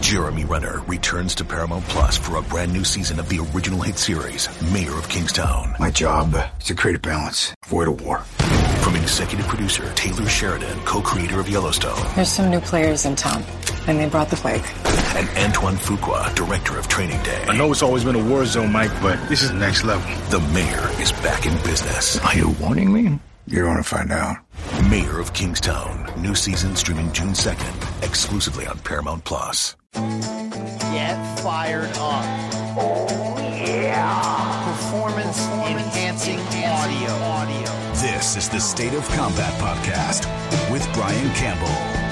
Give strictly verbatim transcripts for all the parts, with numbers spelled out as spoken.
Jeremy Renner returns to Paramount Plus for a brand new season of the original hit series, Mayor of Kingstown. My job is to create a balance, avoid a war. From executive producer Taylor Sheridan, co-creator of Yellowstone. There's some new players in town, and they brought the plague. And Antoine Fuqua, director of Training Day. I know it's always been a war zone, Mike, but this is next level. The Mayor is back in business. Are you warning me? You don't want to find out. Mayor of Kingstown. New season streaming June second, exclusively on Paramount Plus. Get fired up. Oh, yeah. Performance enhancing audio. audio. This is the State of Combat Podcast with Brian Campbell.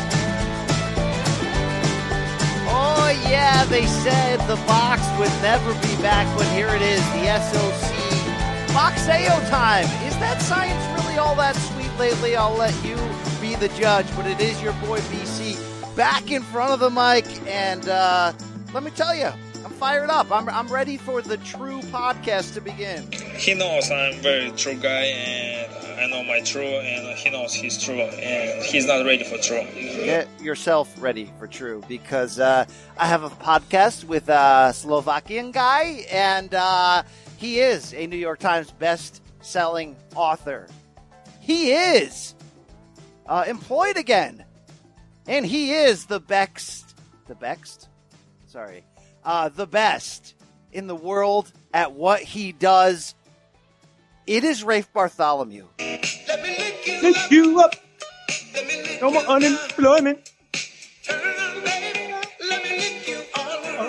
Oh, yeah, they said the box would never be back, but here it is, the S O C Boxeo time. Is that science really all that sweet lately? I'll let you be the judge, but it is your boy B C back in front of the mic, and uh, let me tell you, I'm fired up. I'm I'm ready for the true podcast to begin. He knows I'm a very true guy, and I know my true, and he knows he's true, and he's not ready for true. Get yourself ready for true, because uh, I have a podcast with a Slovakian guy, and uh, he is a New York Times best-selling author. He is uh, employed again, and he is the best, the best, sorry, uh, the best in the world at what he does. It is Rafe Bartholomew. Let me lick you, Lick you up. Let me lick No more you unemployment. Turn around, baby. Let me lick you all around.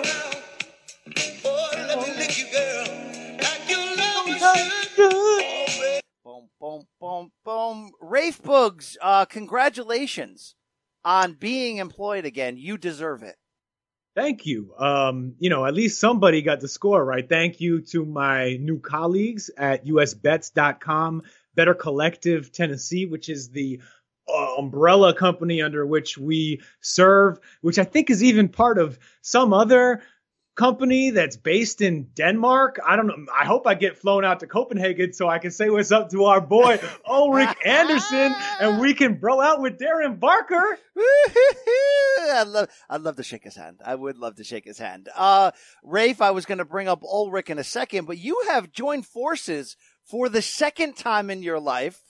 Oh, let me lick you, girl, like you love me should. Oh, Boom, boom, boom, boom. Rafe Boogs, uh, congratulations on being employed again. You deserve it. Thank you. Um, you know, at least somebody got the score right. Thank you to my new colleagues at U S bets dot com, Better Collective Tennessee, which is the uh, umbrella company under which we serve, which I think is even part of some other company that's based in Denmark. I don't know. I hope I get flown out to Copenhagen so I can say what's up to our boy Ulrich Anderson, and we can bro out with Darren Barker. I'd love, I'd love to shake his hand. I would love to shake his hand. Uh, Rafe, I was going to bring up Ulrich in a second, but you have joined forces for the second time in your life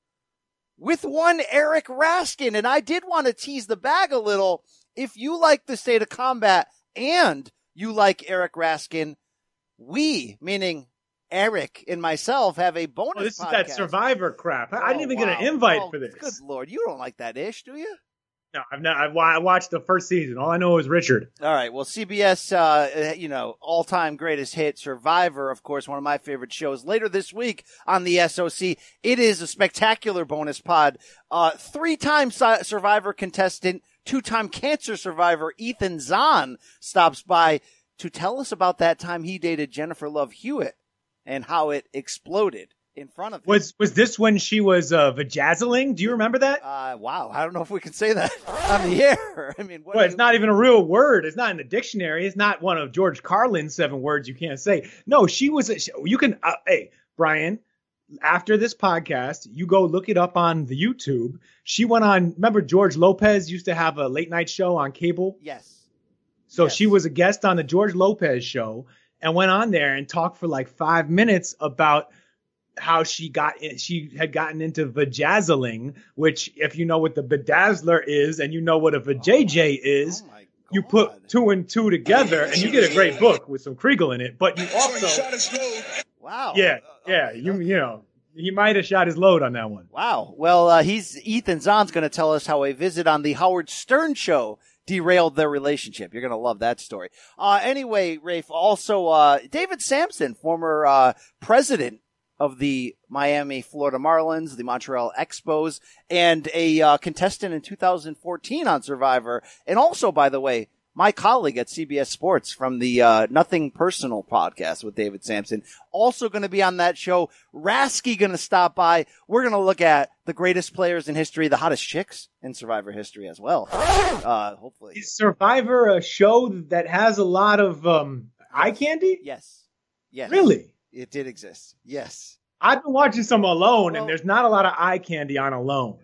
with one Eric Raskin, and I did want to tease the bag a little. If you like the State of Combat and you like Eric Raskin, we, meaning Eric and myself, have a bonus Oh, this podcast. is that Survivor crap. I, I didn't Oh, even wow. get an invite Oh, for this. Good Lord, you don't like that ish, do you? No, I've not. I've, wa- I watched the first season. All I know is Richard. All right. Well, C B S, uh, you know, all-time greatest hit, Survivor, of course, one of my favorite shows. Later this week on the S O C, it is a spectacular bonus pod. Uh, three-time su- Survivor contestant, two-time cancer survivor Ethan Zahn stops by to tell us about that time he dated Jennifer Love Hewitt and how it exploded in front of him. Was was this when she was uh, vajazzling? Do you remember that? Uh, wow. I don't know if we can say that on the air. I mean, what Well, do it's you- not even a real word. It's not in the dictionary. It's not one of George Carlin's seven words you can't say. No, she was. A, you can. Uh, hey, Brian. After this podcast, you go look it up on the YouTube. She went on. Remember, George Lopez used to have a late night show on cable. Yes. So Yes. she was a guest on the George Lopez show and went on there and talked for like five minutes about how she got in, she had gotten into vajazzling, which if you know what the bedazzler is and you know what a vajayjay is, Oh my you God. put two and two together and you get a great book with some Kriegel in it. But you also, Wow. yeah, Uh, yeah, okay. you you know, he might have shot his load on that one. Wow. Well, uh, he's Ethan Zahn's going to tell us how a visit on the Howard Stern show derailed their relationship. You're going to love that story. Uh, anyway, Rafe, also uh, David Sampson, former uh, president of the Miami, Florida Marlins, the Montreal Expos, and a uh, contestant in two thousand fourteen on Survivor. And also, by the way, my colleague at C B S Sports from the uh, Nothing Personal podcast with David Sampson, also going to be on that show. Rasky going to stop by. We're going to look at the greatest players in history, the hottest chicks in Survivor history as well. Uh, hopefully. Is Survivor a show that has a lot of um, eye candy? Yes. Yes. Really? It did exist. Yes. I've been watching some Alone, Well- and there's not a lot of eye candy on Alone.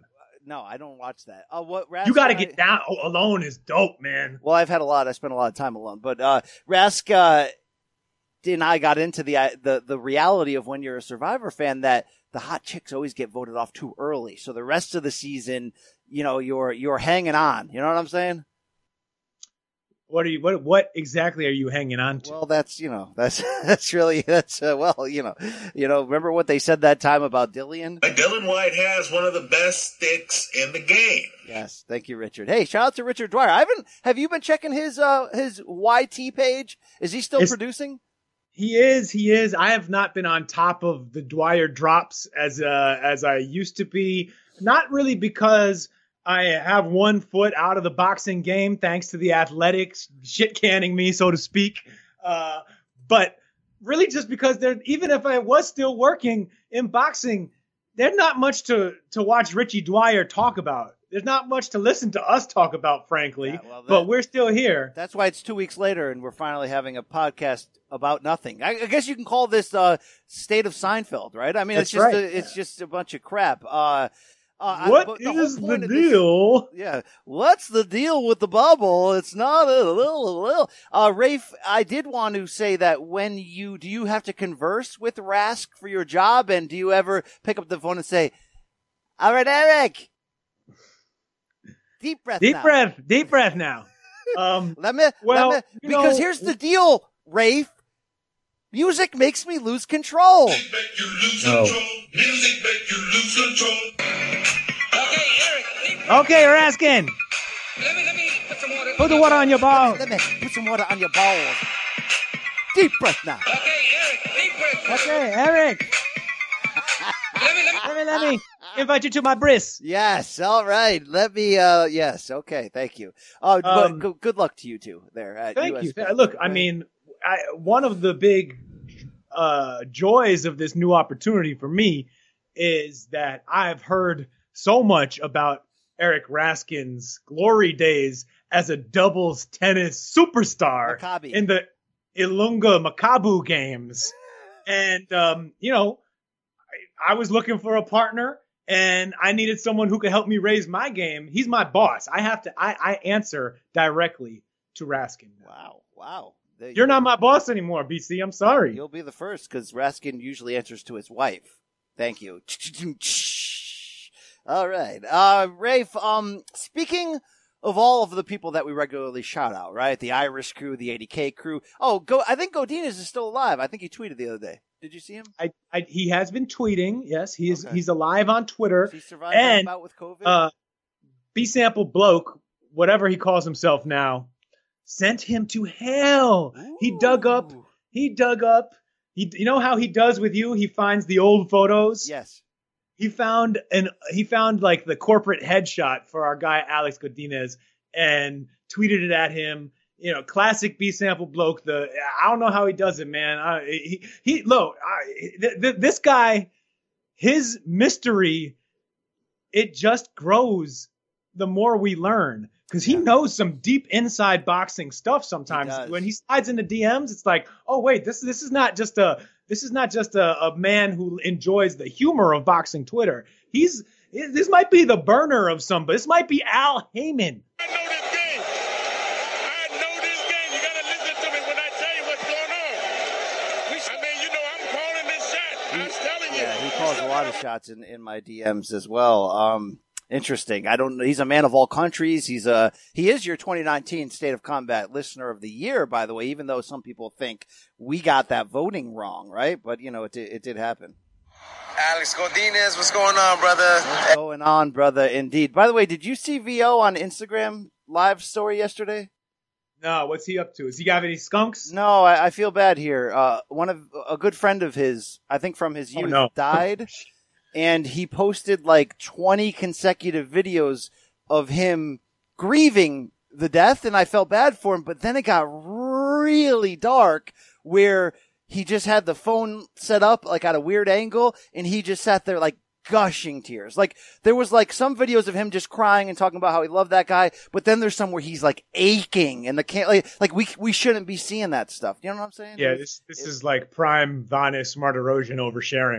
No, I don't watch that. Uh, what Rask You got to and I- get down. Oh, Alone is dope, man. Well, I've had a lot. I spent a lot of time alone, but uh, Rask uh, and I got into the uh, the the reality of when you're a Survivor fan that the hot chicks always get voted off too early. So the rest of the season, you know, you're you're hanging on. You know what I'm saying? What are you? What what exactly are you hanging on to? Well, that's you know that's that's really that's uh, well you know you know remember what they said that time about Dillian? Dylan White has one of the best sticks in the game. Yes, thank you, Richard. Hey, shout out to Richard Dwyer. I haven't. Have you been checking his uh his Y T page? Is he still It's- producing? He is. He is. I have not been on top of the Dwyer drops as uh, as I used to be. Not really because I have one foot out of the boxing game, thanks to the athletics shit canning me, so to speak. Uh, but really, just because there, even if I was still working in boxing, there's not much to to watch Richie Dwyer talk about. There's not much to listen to us talk about, frankly. Yeah, well, that- but we're still here. That's why it's two weeks later, and we're finally having a podcast about nothing. I, I guess you can call this uh, State of Seinfeld, right? I mean, That's it's just right. a, it's just a bunch of crap. Uh, uh, I- What but the is whole the point of this- deal? Yeah, what's the deal with the bubble? It's not a little, a little. Uh, Rafe, I did want to say that when you do, you have to converse with Rask for your job, and do you ever pick up the phone and say, "All right, Eric, deep breath, Deep now. breath. Deep breath now. Um, Let me, Well, let me, you because know- here's the deal, Rafe. Music makes me lose control. Make you lose No. control. Music make you lose control. Okay, Eric, deep, okay, Raskin. let me let me put some water. Put the water on your ball. Let me put some water on your balls. Deep breath now. Okay, Eric, deep breath. Okay, Eric. Let me let me. Let me, let me invite you to my bris. Yes, all right. Let me, uh, yes, okay, thank you. Uh, but Um, go, good luck to you two there at Thank U S you. Bank. Look, I Right. mean, I, one of the big uh, joys of this new opportunity for me is that I've heard so much about Eric Raskin's glory days as a doubles tennis superstar Maccabi. in the Ilunga Makabu games. And, um, you know, I, I was looking for a partner and I needed someone who could help me raise my game. He's my boss. I have to, I, I answer directly to Raskin. Wow, wow. There You're you- not my boss anymore, B C. I'm sorry. You'll be the first because Raskin usually answers to his wife. Thank you. All right. Uh, Rafe, um, speaking of all of the people that we regularly shout out, right? The Irish crew, the eighty K crew. Oh, go, I think Godinez is still alive. I think he tweeted the other day. Did you see him? I, I, he has been tweeting. Yes, he is. Okay. He's alive on Twitter. Has he survived that And, bout with COVID? Uh, B sample bloke, whatever he calls himself now, sent him to hell. He dug up. Ooh. He dug up. He, you know how he does with you? He finds the old photos. Yes. He found an. He found like the corporate headshot for our guy Alex Godinez and tweeted it at him. You know, classic B sample bloke. The I don't know how he does it, man. I, he he look. I, th- th- this guy, his mystery, it just grows the more we learn because he Yeah. knows some deep inside boxing stuff. Sometimes does. when he slides into D Ms, it's like, oh wait, this this is not just a this is not just a, a man who enjoys the humor of boxing Twitter. He's this might be the burner of somebody. This might be Al Heyman. I know this game. I know this game. You gotta listen to me when I tell you what's going on. I mean, you know, I'm calling this shot. I'm telling you. Yeah, he calls a lot of shots in, in my D Ms as well. Um, interesting. I don't know. He's a man of all countries. He's a, he is your twenty nineteen State of Combat Listener of the Year, by the way, even though some people think we got that voting wrong, right? But, you know, it did, it did happen. Alex Godinez, what's going on, brother? What's going on, brother? Indeed. By the way, did you see V O on Instagram live story yesterday? No, what's he up to? Does he have any skunks? No, I, I feel bad here. Uh, one of a good friend of his, I think from his Oh, youth, no. died, and he posted like twenty consecutive videos of him grieving the death, and I felt bad for him. But then it got really dark, where he just had the phone set up like at a weird angle, and he just sat there like gushing tears. Like there was like some videos of him just crying and talking about how he loved that guy, but then there's some where he's like aching and the can't like, like we we shouldn't be seeing that stuff. You know what I'm saying? Yeah, It this was- this it- is like prime Vanis Martirosian oversharing.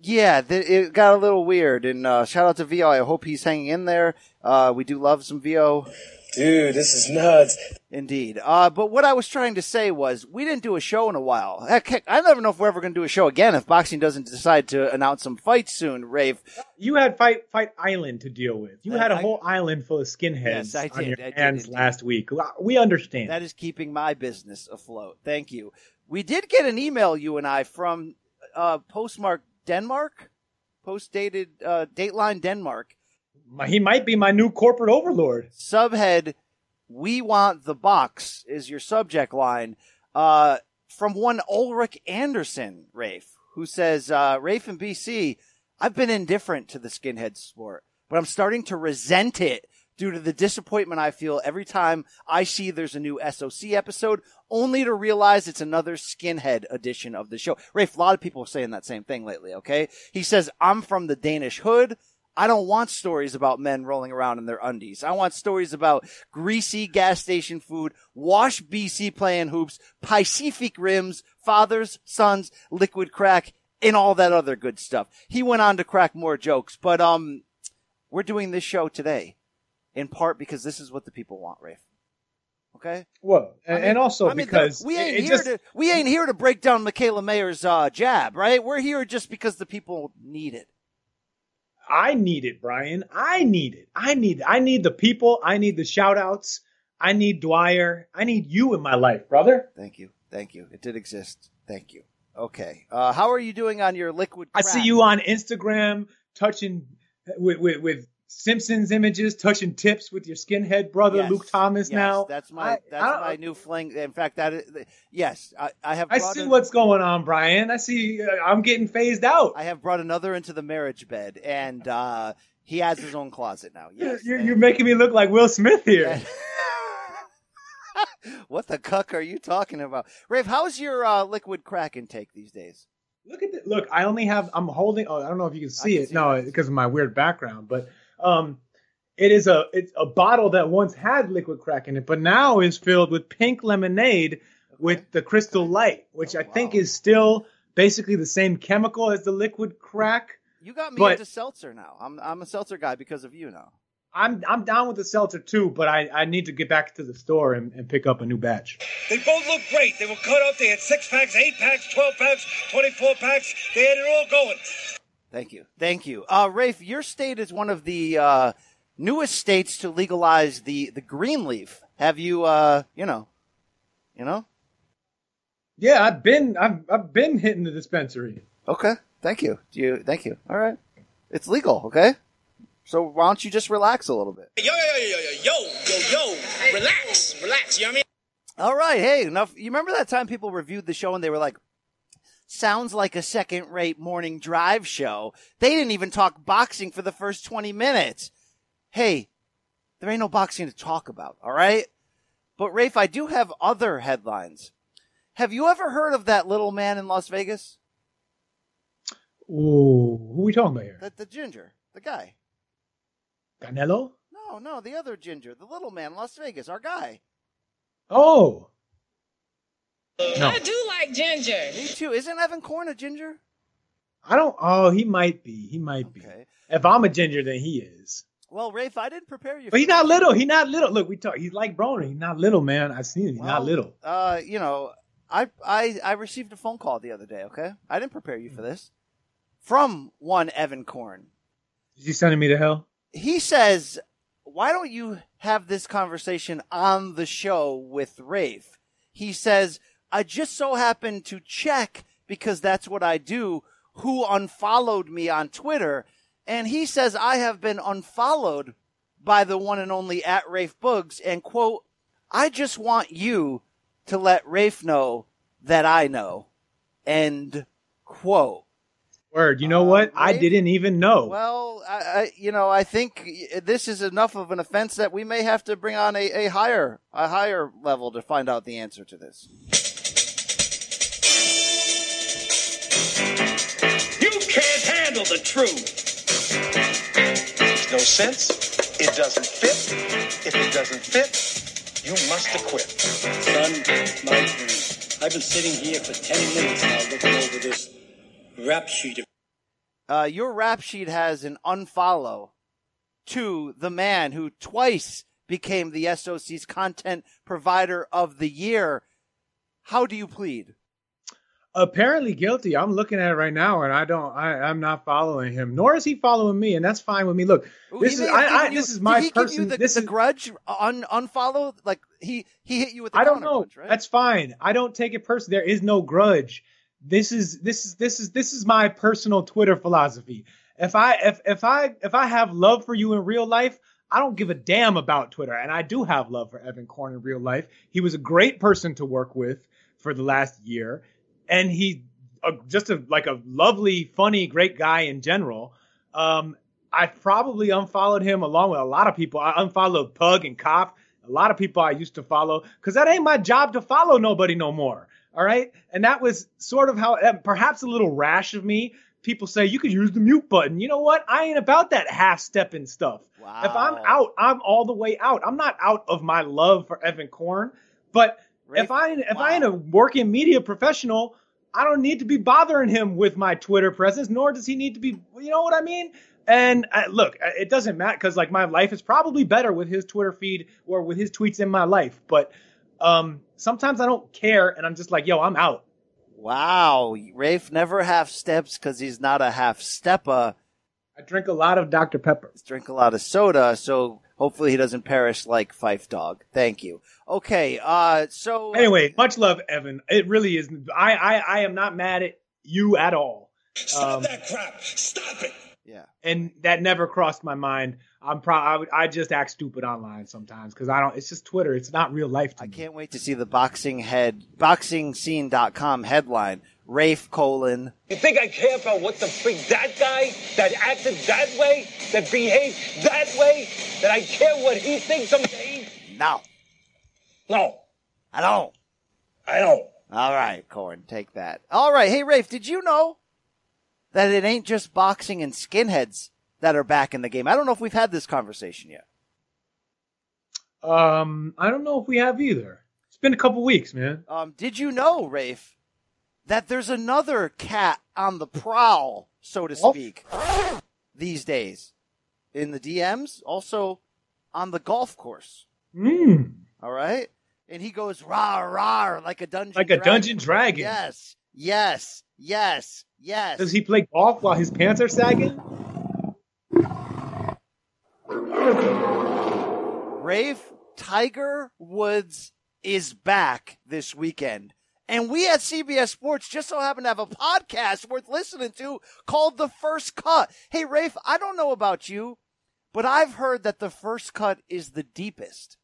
Yeah, th- it got a little weird. And uh, shout out to V O. I hope he's hanging in there. Uh, we do love some V O. Dude, this is nuts. Indeed. Uh, but what I was trying to say was we didn't do a show in a while. Heck, heck, I never know if we're ever going to do a show again if boxing doesn't decide to announce some fights soon, Rafe. You had Fight Fight Island to deal with. You Uh, had a I- whole island full of skinheads Yes, I on did. your I did hands indeed. last week. We understand. That is keeping my business afloat. Thank you. We did get an email, you and I, from uh, postmark Denmark, post-dated uh, Dateline Denmark. My- he might be my new corporate overlord. Subhead, "We want the box" is your subject line. Uh, from one Ulrich Anderson, Rafe, who says, uh, Rafe in B C, "I've been indifferent to the skinhead sport, but I'm starting to resent it due to the disappointment I feel every time I see there's a new S O C episode, only to realize it's another skinhead edition of the show." Rafe, a lot of people are saying that same thing lately, okay? He says, "I'm from the Danish hood. I don't want stories about men rolling around in their undies. I want stories about greasy gas station food, Wash B C playing hoops, Pacific rims, fathers, sons, liquid crack, and all that other good stuff." He went on to crack more jokes, but um, we're doing this show today in part because this is what the people want, Rafe. Okay? Well, and, I mean- and also I mean, because the- we ain't it, it here just, to we ain't here to break down Michaela Mayer's uh, jab, right? We're here just because the people need it. I need it, Brian. I need it. I need I need the people. I need the shout outs. I need Dwyer. I need you in my life, brother. Thank you. Thank you. It did exist. Thank you. Okay. Uh, how are you doing on your liquid I crack? see you on Instagram touching with, with, with Simpsons images, touching tips with your skinhead brother Yes. Luke Thomas. Yes, now that's my I, that's I, my new fling. In fact, that is, yes, I, I have. I brought see a- what's going on, Brian. I see. Uh, I'm getting phased out. I have brought another into the marriage bed, and uh, he has his own closet now. Yes, you're, and- you're making me look like Will Smith here. What the cuck are you talking about, Rafe? How's your uh, liquid crack intake these days? Look at this. Look, I only have. I'm holding. Oh, I don't know if you can see can it. see no, it. because of my weird background. But um, it is a it's a bottle that once had liquid crack in it, but now is filled with pink lemonade with the Crystal Light, which Oh, I think wow. is still basically the same chemical as the liquid crack. You got me But- into seltzer now. I'm I'm a seltzer guy because of you now. I'm I'm down with the seltzer too, but I, I need to get back to the store and, and pick up a new batch. They both looked great. They were cut up. They had six packs, eight packs, twelve packs, twenty-four packs. They had it all going. Thank you. Thank you. Uh, Rafe, your state is one of the uh, newest states to legalize the, the green leaf. Have you, uh, you know, you know? Yeah, I've been I've I've been hitting the dispensary. Okay. Thank you. Do you? Thank you. All right. It's legal. Okay. So why don't you just relax a little bit? Yo, yo, yo, yo, yo, yo, yo, yo. Relax, relax. You know what I mean? All right. Hey, enough. You remember that time people reviewed the show and they were like, sounds like a second-rate morning drive show. They didn't even talk boxing for the first twenty minutes. Hey, there ain't no boxing to talk about, all right? But, Rafe, I do have other headlines. Have you ever heard of that little man in Las Vegas? Ooh, who are we talking about here? The, the ginger, the guy. Canelo? No, no, the other ginger, the little man in Las Vegas, our guy. Oh. No. I do like ginger. Me too. Isn't Evan Korn a ginger? I don't. Oh, he might be. He might be. Okay. If I'm a ginger, then he is. Well, Rafe, I didn't prepare you. But he's for not this. little. He's not little. Look, we talk. He's like Broner. He's not little, man. I've seen him. He's not Well, little. Uh, you know, I, I, I received a phone call the other day, okay? I didn't prepare you for this. From one Evan Korn. Is he sending me to hell? He says, why don't you have this conversation on the show with Rafe? He says, I just so happened to check, because that's what I do, who unfollowed me on Twitter. And he says, I have been unfollowed by the one and only at Rafe Boogs. And quote, I just want you to let Rafe know that I know. End quote. Word. You know what? Uh, I Rafe? didn't even know. Well, I, I, you know, I think this is enough of an offense that we may have to bring on a, a higher, a higher level to find out the answer to this. You can't handle the truth. Makes no sense. It doesn't fit. If it doesn't fit, you must acquit. Son, my friend, I've been sitting here for ten minutes now looking over this rap sheet. Uh, your rap sheet has an unfollow to the man who twice became the S O C's Content Provider of the Year. How do you plead? Apparently guilty. I'm looking at it right now, and I don't. I, I'm not following him, nor is he following me, and that's fine with me. Look, Ooh, this is I, I, you, this is my did he person. Give you the, this the is grudge un, unfollow. Like he he hit you with. The I don't know. Grudge, right? That's fine. I don't take it personally. There is no grudge. This is this is this is this is my personal Twitter philosophy. If I if if I if I have love for you in real life, I don't give a damn about Twitter, and I do have love for Evan Korn in real life. He was a great person to work with for the last year, and he. A, just a like a lovely, funny, great guy in general. Um, I probably unfollowed him along with a lot of people. I unfollowed Pug and Cop, a lot of people I used to follow, because that ain't my job to follow nobody no more. All right, and that was sort of how, perhaps a little rash of me. People say you could use the mute button. You know what? I ain't about that half-stepping stuff. Wow. If I'm out, I'm all the way out. I'm not out of my love for Evan Korn, but Right. if I if Wow. I ain't a working media professional, I don't need to be bothering him with my Twitter presence, nor does he need to be, you know what I mean? And uh, look, it doesn't matter because like my life is probably better with his Twitter feed or with his tweets in my life. But um, sometimes I don't care and I'm just like, yo, I'm out. Wow. Rafe never half steps because he's not a half stepper. I drink a lot of Doctor Pepper. Drink a lot of soda, so hopefully he doesn't perish like Fife Dog. Thank you. Okay, uh, so Anyway, much love, Evan. It really is. I, I, I am not mad at you at all. Stop Um, that crap. Stop it. yeah. And that never crossed my mind. I'm pro- I, would- I just act stupid online sometimes because I don't. It's just Twitter. It's not real life to I me. can't wait to see the boxing head, boxing scene dot com headline. Rafe colon. You think I care about what the freak that guy that acted that way, that behaved that way, that I care what he thinks of me? No, No, I don't. I don't. All right, Corn, take that. All right, hey Rafe, did you know that it ain't just boxing and skinheads that are back in the game? I don't know if we've had this conversation yet. Um, I don't know if we have either. It's been a couple weeks, man. Um, did you know, Rafe, that there's another cat on the prowl, so to speak, these days in the D Ms, also on the golf course. Mm. All right, and he goes rah rah like a dungeon, Like a dragon. dungeon dragon. Yes, yes, yes, yes. Does he play golf while his pants are sagging? Rafe, Tiger Woods is back this weekend. And we at C B S Sports just so happen to have a podcast worth listening to called The First Cut. Hey, Rafe, I don't know about you, but I've heard that The First Cut is the deepest.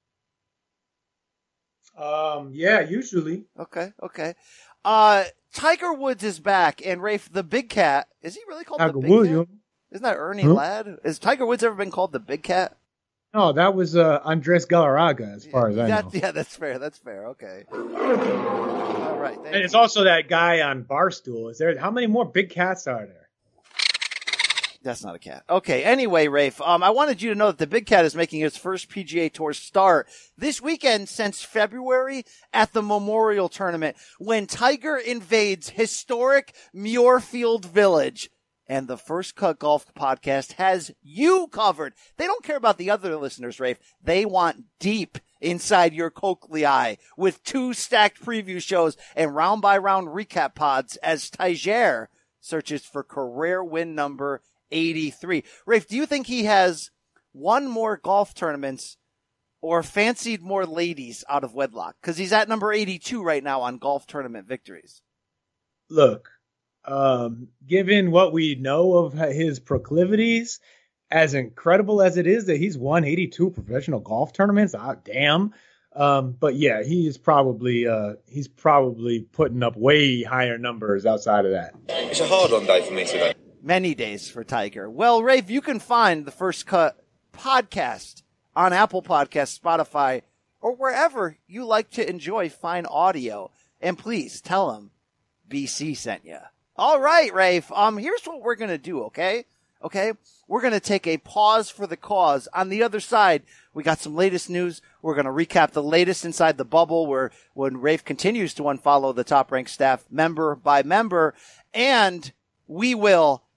Um, yeah, usually. Okay, okay. Uh, Tiger Woods is back, and Rafe, the Big Cat, is he really called Tiger the Big William. Cat? Isn't that Ernie Huh? Ladd? Has Tiger Woods ever been called the Big Cat? No, that was uh, Andres Galarraga, as far as I That- know. Yeah, that's fair. That's fair. Okay. All right. Thank And it's you. also that guy on Barstool. Is there? How many more big cats are there? That's not a cat. Okay. Anyway, Rafe, um, I wanted you to know that the Big Cat is making his first P G A Tour start this weekend since February at the Memorial Tournament when Tiger invades historic Muirfield Village. And the First Cut Golf podcast has you covered. They don't care about the other listeners, Rafe. They want deep inside your Coakley eye with two stacked preview shows and round by round recap pods as Tiger searches for career win number eighty-three. Rafe, do you think he has won more golf tournaments or fancied more ladies out of wedlock? Because he's at number eighty-two right now on golf tournament victories. Look, um, given what we know of his proclivities, as incredible as it is that he's won eighty-two professional golf tournaments, ah, damn. Um, but yeah, he is probably uh, he's probably putting up way higher numbers outside of that. It's a hard on day for me today. Many days for Tiger. Well, Rafe, you can find the First Cut podcast on Apple Podcasts, Spotify, or wherever you like to enjoy fine audio. And please tell them B C sent you. All right, Rafe. Um, here's what we're gonna do. Okay, okay. We're gonna take a pause for the cause. On the other side, we got some latest news. We're gonna recap the latest inside the bubble, where when Rafe continues to unfollow the top ranked staff member by member, and we will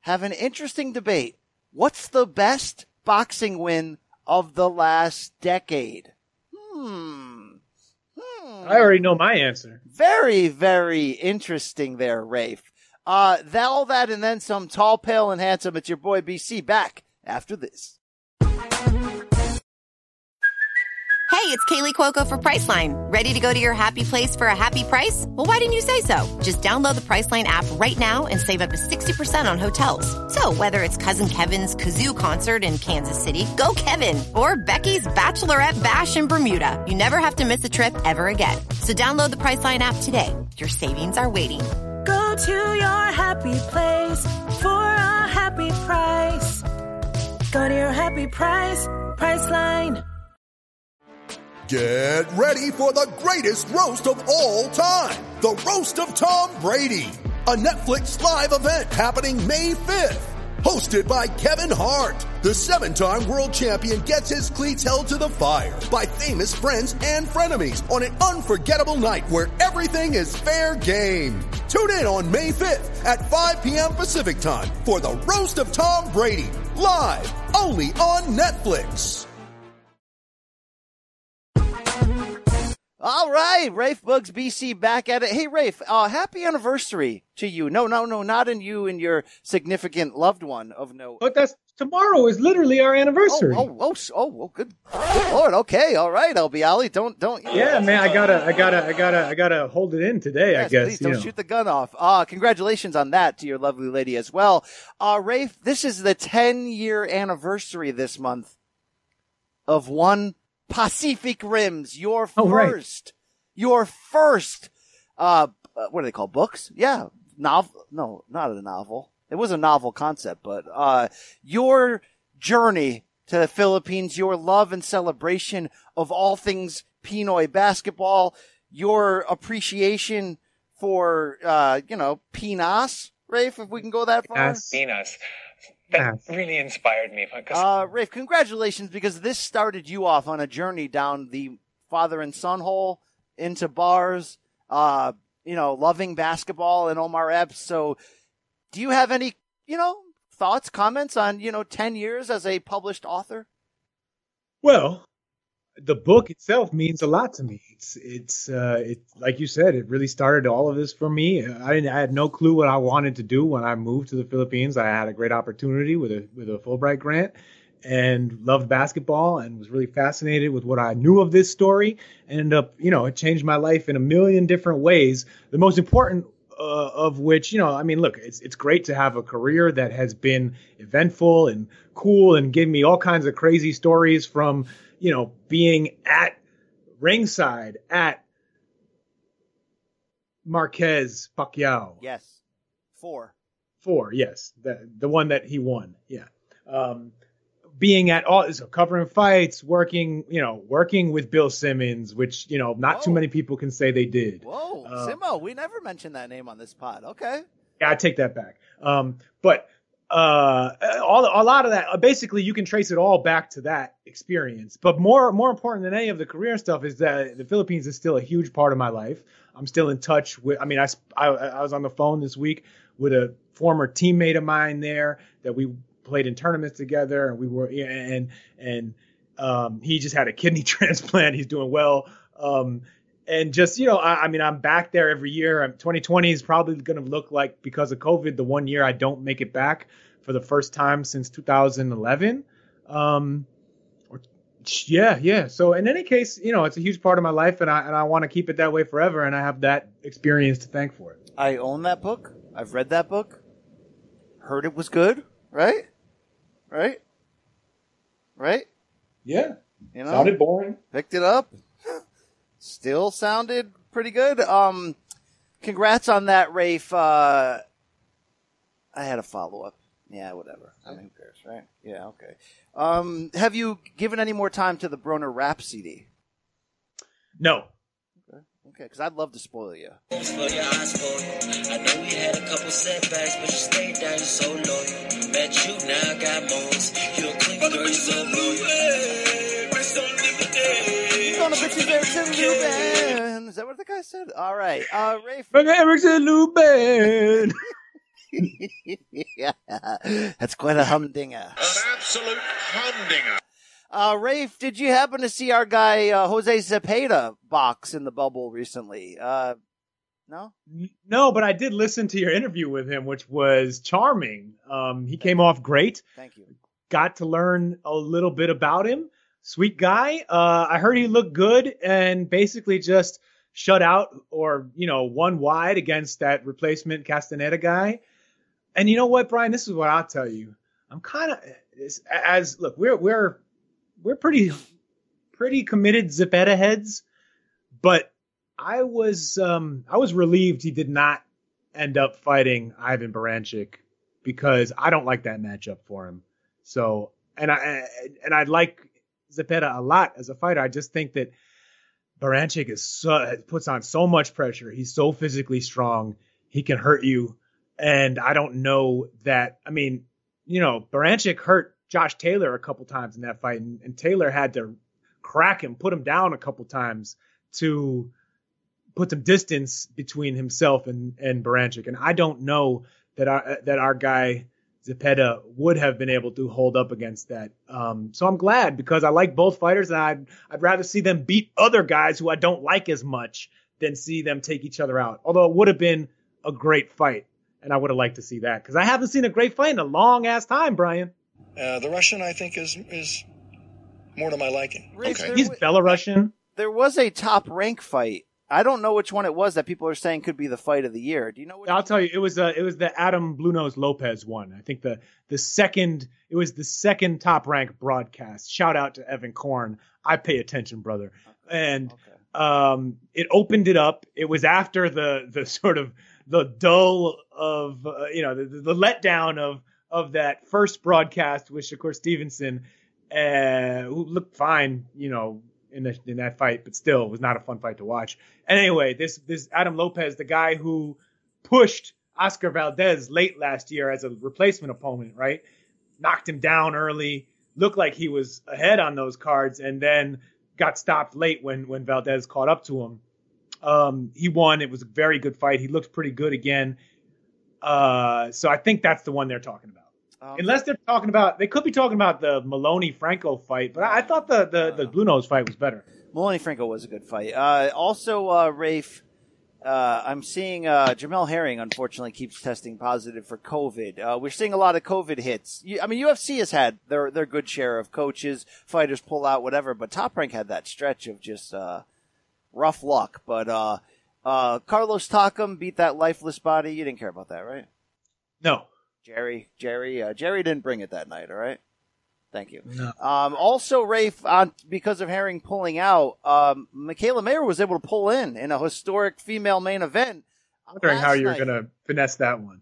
have an interesting debate. What's the best boxing win of the last decade? Hmm. Hmm. I already know my answer. Very, very interesting there, Rafe. Uh, that, all that and then some. Tall, pale, and handsome. It's your boy B C, back after this. Hey, it's Kaylee Cuoco for Priceline. Ready to go to your happy place for a happy price? Well, why didn't you say so? Just download the Priceline app right now and save up to sixty percent on hotels. So whether it's Cousin Kevin's Kazoo Concert in Kansas City, go Kevin, or Becky's Bachelorette Bash in Bermuda, you never have to miss a trip ever again. So download the Priceline app today. Your savings are waiting. Go to your happy place for a happy price. Go to your happy price, Priceline. Get ready for the greatest roast of all time. The Roast of Tom Brady. A Netflix live event happening May fifth. Hosted by Kevin Hart. The seven-time world champion gets his cleats held to the fire by famous friends and frenemies on an unforgettable night where everything is fair game. Tune in on May fifth at five p.m. Pacific time for the Roast of Tom Brady. Live only on Netflix. All right, Rafe Bugs B C back at it. Hey, Rafe, uh, happy anniversary to you. No, no, no, not in you and your significant loved one of no. But that's tomorrow is literally our anniversary. Oh, oh, oh, oh, oh good, good Lord. Okay, all right, L B Ali, don't, don't. Yeah, man, I gotta, I gotta, I gotta, I gotta hold it in today. Yes, I guess. Please don't you know. shoot the gun off. Uh, congratulations on that to your lovely lady as well. Uh, Rafe, this is the ten year anniversary this month of one Pacific Rims, your first, oh, right. your first, uh, what do they call books? Yeah, novel. No, not a novel. It was a novel concept, but, uh, your journey to the Philippines, your love and celebration of all things Pinoy basketball, your appreciation for, uh, you know, Pinas, Rafe, if we can go that far. Yes. Pinas. That really inspired me. Uh, Rafe, congratulations, because this started you off on a journey down the father and son hole into bars, uh, you know, loving basketball and Omar Epps. So do you have any, you know, thoughts, comments on, you know, ten years as a published author? Well, the book itself means a lot to me. It's, it's, uh, it, like you said, it really started all of this for me. I didn't, I had no clue what I wanted to do when I moved to the Philippines. I had a great opportunity with a, with a Fulbright grant and loved basketball and was really fascinated with what I knew of this story. And ended up, you know, it changed my life in a million different ways. The most important uh, of which, you know, I mean, look, it's, it's great to have a career that has been eventful and cool and given me all kinds of crazy stories from, you know, being at ringside at Marquez Pacquiao. Yes. Four. Four, yes. The the one that he won. Yeah. Um, being at all, so covering fights, working, you know, working with Bill Simmons, which, you know, not Whoa. too many people can say they did. Whoa, uh, Simo, we never mentioned that name on this pod. Okay. Yeah, I take that back. Um, but Uh, all, a lot of that, uh, basically you can trace it all back to that experience. But more, more important than any of the career stuff is that the Philippines is still a huge part of my life. I'm still in touch with, I mean, I, I, I was on the phone this week with a former teammate of mine there that we played in tournaments together, and we were, and, and, um, he just had a kidney transplant. He's doing well. Um, And just, you know, I, I mean, I'm back there every year. I'm, twenty twenty is probably going to look like, because of COVID, the one year I don't make it back for the first time since two thousand eleven. Um, or, yeah, yeah. So in any case, you know, it's a huge part of my life, and I and I want to keep it that way forever. And I have that experience to thank for it. I own that book. I've read that book. Heard it was good. Right? Right? Right? Yeah. You know, sounded boring. Picked it up. Still sounded pretty good. Um, congrats on that, Rafe. Uh, I had a follow up. Yeah, whatever. I mean, who cares, right? Yeah, okay. Um, have you given any more time to the Broner Rap C D? No. Okay, okay, because I'd love to spoil you. I know we had a couple setbacks, but you stayed down, you're so loyal. Met you, now I got moans. You're a queen, girl, you're so loyal. Is that what the guy said? All right. Uh, Rafe. Erickson Lubin. Yeah, that's quite a humdinger. An absolute humdinger. Uh, Rafe, did you happen to see our guy uh, Jose Zepeda box in the bubble recently? Uh, no? No, but I did listen to your interview with him, which was charming. Um, he came off great. Thank you. Got to learn a little bit about him. Sweet guy. Uh, I heard he looked good and basically just shut out or, you know, one wide against that replacement Castaneda guy. And you know what, Brian? This is what I'll tell you. I'm kind of as look, we're we're we're pretty pretty committed Zepeda heads, but I was um, I was relieved he did not end up fighting Ivan Baranchyk because I don't like that matchup for him. So and I and I like Zepeda a lot as a fighter. I just think that Baranchyk is so, puts on so much pressure. He's so physically strong. He can hurt you. And I don't know that. I mean, you know, Baranchyk hurt Josh Taylor a couple times in that fight, and, and Taylor had to crack him, put him down a couple times to put some distance between himself and, and Baranchyk. And I don't know that our, that our guy Zepeda would have been able to hold up against that. Um, so I'm glad because I like both fighters, and I'd, I'd rather see them beat other guys who I don't like as much than see them take each other out. Although it would have been a great fight, and I would have liked to see that because I haven't seen a great fight in a long ass time, Brian. Uh, the Russian, I think, is is more to my liking. Okay. He's Belarusian. There was a top rank fight. I don't know which one it was that people are saying could be the fight of the year. Do you know which? I'll tell you, it was uh, it was the Adam Blue Nose Lopez one. I think the the second it was the second top ranked broadcast. Shout out to Evan Korn. I pay attention, brother. And okay. um, it opened it up. It was after the the sort of the dull of uh, you know the, the letdown of of that first broadcast with Shakur Stevenson, uh, who looked fine, you know. In, the, in that fight, but still it was not a fun fight to watch. And anyway, this this Adam Lopez, the guy who pushed Oscar Valdez late last year as a replacement opponent, right? Knocked him down early, looked like he was ahead on those cards, and then got stopped late when when Valdez caught up to him. Um, he won. It was a very good fight. He looked pretty good again. Uh, so I think that's the one they're talking about. Um, Unless they're talking about, they could be talking about the Maloney-Franco fight, but I, I thought the, the, the Blue Nose fight was better. Maloney-Franco was a good fight. Uh, also, uh, Rafe, uh, I'm seeing uh, Jamel Herring, unfortunately, keeps testing positive for COVID. Uh, we're seeing a lot of COVID hits. You, I mean, U F C has had their their good share of coaches, fighters pull out, whatever, but Top Rank had that stretch of just uh, rough luck. But uh, uh, Carlos Takam beat that lifeless body. You didn't care about that, right? No. Jerry, Jerry, uh, Jerry didn't bring it that night. All right. Thank you. No. Um, also, Rafe, on, because of Herring pulling out, um, Michaela Mayer was able to pull in in a historic female main event. I'm wondering how you're going to finesse that one.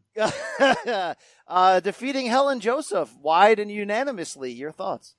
uh, defeating Helen Joseph wide and unanimously. Your thoughts?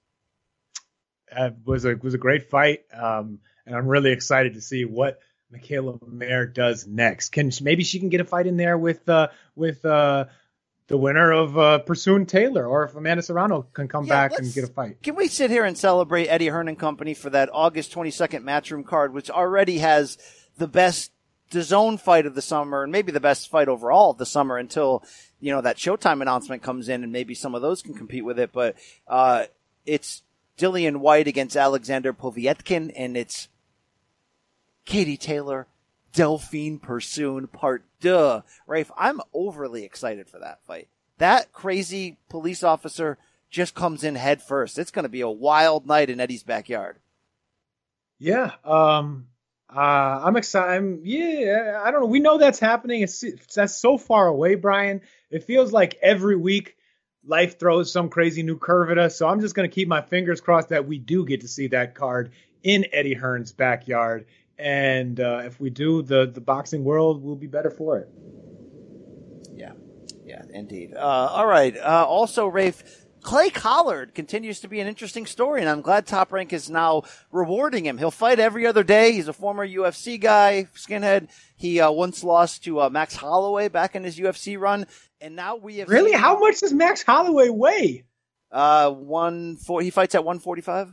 It was a was a great fight, um, and I'm really excited to see what Michaela Mayer does next. Can maybe she can get a fight in there with uh, with. Uh, the winner of uh, Pursuing Taylor, or if Amanda Serrano can come yeah, back and get a fight. Can we sit here and celebrate Eddie Hearn and Company for that August twenty-second Matchroom card, which already has the best DAZN fight of the summer and maybe the best fight overall of the summer until, you know, that Showtime announcement comes in and maybe some of those can compete with it. But uh, it's Dillian White against Alexander Povetkin, and it's Katie Taylor, Delphine Pursoon, part deux. Rafe, I'm overly excited for that fight. That crazy police officer just comes in head first. It's going to be a wild night in Eddie's backyard. Yeah. Um, uh, I'm excited. I'm, yeah, I don't know. We know that's happening. It's, it's that's so far away, Brian. It feels like every week life throws some crazy new curve at us. So I'm just going to keep my fingers crossed that we do get to see that card in Eddie Hearn's backyard. And uh, if we do, the, the boxing world will be better for it. Yeah, yeah, indeed. Uh, all right. Uh, also, Rafe, Clay Collard continues to be an interesting story, and I'm glad Top Rank is now rewarding him. He'll fight every other day. He's a former U F C guy, skinhead. He uh, once lost to uh, Max Holloway back in his U F C run, and now we have really. How much does Max Holloway weigh? Uh, one four. He fights at one forty-five.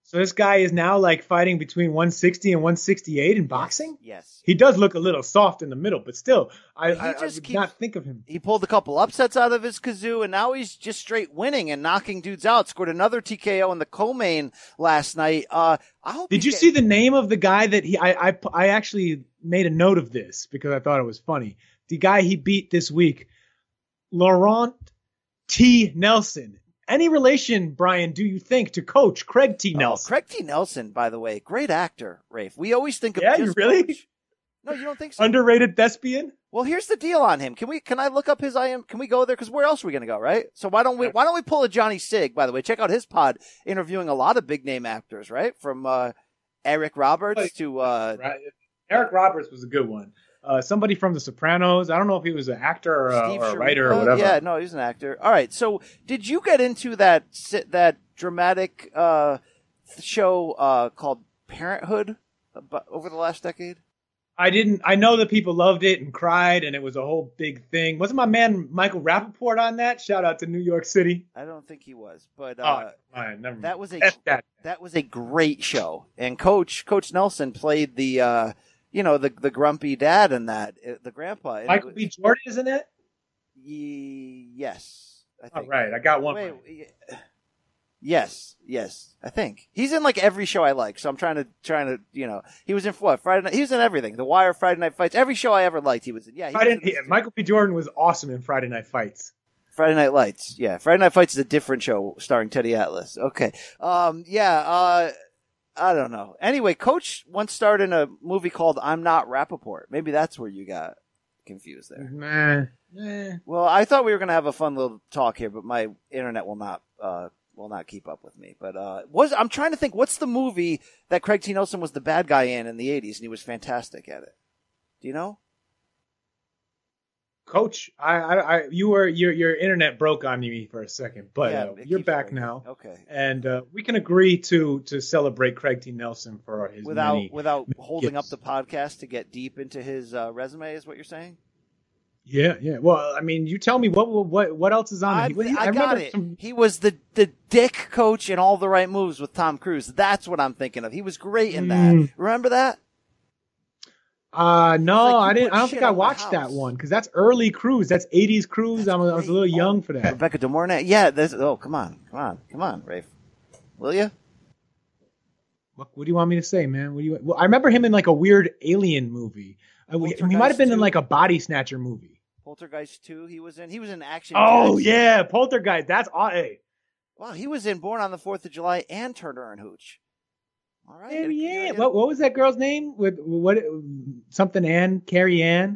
So this guy is now like fighting between one sixty and one sixty-eight in boxing? Yes. He does look a little soft in the middle, but still, I, He I, I just would keeps- not think of him. He pulled a couple upsets out of his kazoo, and now he's just straight winning and knocking dudes out. Scored another T K O in the co-main last night. Uh, I hope. Did he you get- see the name of the guy that he, I, I, I actually made a note of this because I thought it was funny. The guy he beat this week, Laurent T. Nelson. Any relation, Brian, do you think, to Coach Craig T. Oh, Nelson? Craig T. Nelson, by the way, great actor, Rafe. We always think of Yeah, just you really? Coach. No, you don't think so? Underrated thespian? Well, here's the deal on him. Can we? Can I look up his I M? Can we go there? Because where else are we going to go, right? So why don't we? Why don't we pull a Johnny Sig? By the way, check out his pod, interviewing a lot of big name actors, right? From uh, Eric Roberts to uh, Right. Eric Roberts was a good one. Uh, somebody from The Sopranos. I don't know if he was an actor or a, Steve or a Sharif- writer or uh, whatever. Yeah, no, he's an actor. All right. So, did you get into that si- that dramatic uh, show uh, called Parenthood abo- over the last decade? I didn't. I know that people loved it and cried, and it was a whole big thing. Wasn't my man Michael Rappaport on that? Shout out to New York City. I don't think he was, but Oh, uh, fine, never mind. that was a F that. that was a great show. And Coach Coach Nelson played the uh, you know the the grumpy dad in that, uh, the grandpa. And it Michael was- B. Jordan, isn't it? Ye- yes, I All think. right, I got one. Wait, right. y- yes, yes, I think he's in like every show I like. So I'm trying to trying to you know he was in what Friday night. He was in everything. The Wire, Friday Night Fights, every show I ever liked. He was in. Yeah, he Friday, was in this he- too. Michael B. Jordan was awesome in Friday Night Fights. Friday Night Lights. Yeah, Friday Night Fights is a different show starring Teddy Atlas. Okay, um, yeah, uh, I don't know. Anyway, Coach once starred in a movie called I'm Not Rappaport. Maybe that's where you got confused there. Nah. Eh. Well, I thought we were going to have a fun little talk here, but my internet will not uh, will not keep up with me. But uh, was I'm trying to think, what's the movie that Craig T. Nelson was the bad guy in in the eighties, and he was fantastic at it? Do you know? Coach, I, I, I, you were your your internet broke on me for a second, but Yeah, uh, it you're keeps back breaking. now. Okay. And uh, we can agree to to celebrate Craig T. Nelson for his Without many without holding up gifts. the podcast to get deep into his uh, resume, is what you're saying? Yeah, yeah. Well, I mean, you tell me what what what else is on I, it? He- I got remember it. some- He was the, the dick coach in All the Right Moves with Tom Cruise. That's what I'm thinking of. He was great in that. Mm. Remember that? Uh, no, like, you I didn't. put I don't shit think I on my watched that house. one because that's early Cruise. That's eighties Cruise. I'm, I was a little young for that. Rebecca De Mornay. Yeah. There's, oh, come on, come on, come on, Rafe. Will you? What, what do you want me to say, man? What do you? Well, I remember him in like a weird alien movie. Uh, we- he might have been in like a body snatcher movie. Poltergeist two. He was in. He was in Action. Oh Jackson. yeah, Poltergeist. That's aw- hey. Wow. He was in Born on the Fourth of July and Turner and Hooch. All right. Yeah, yeah. Yeah. What what was that girl's name? With what something Ann, Carrie Ann?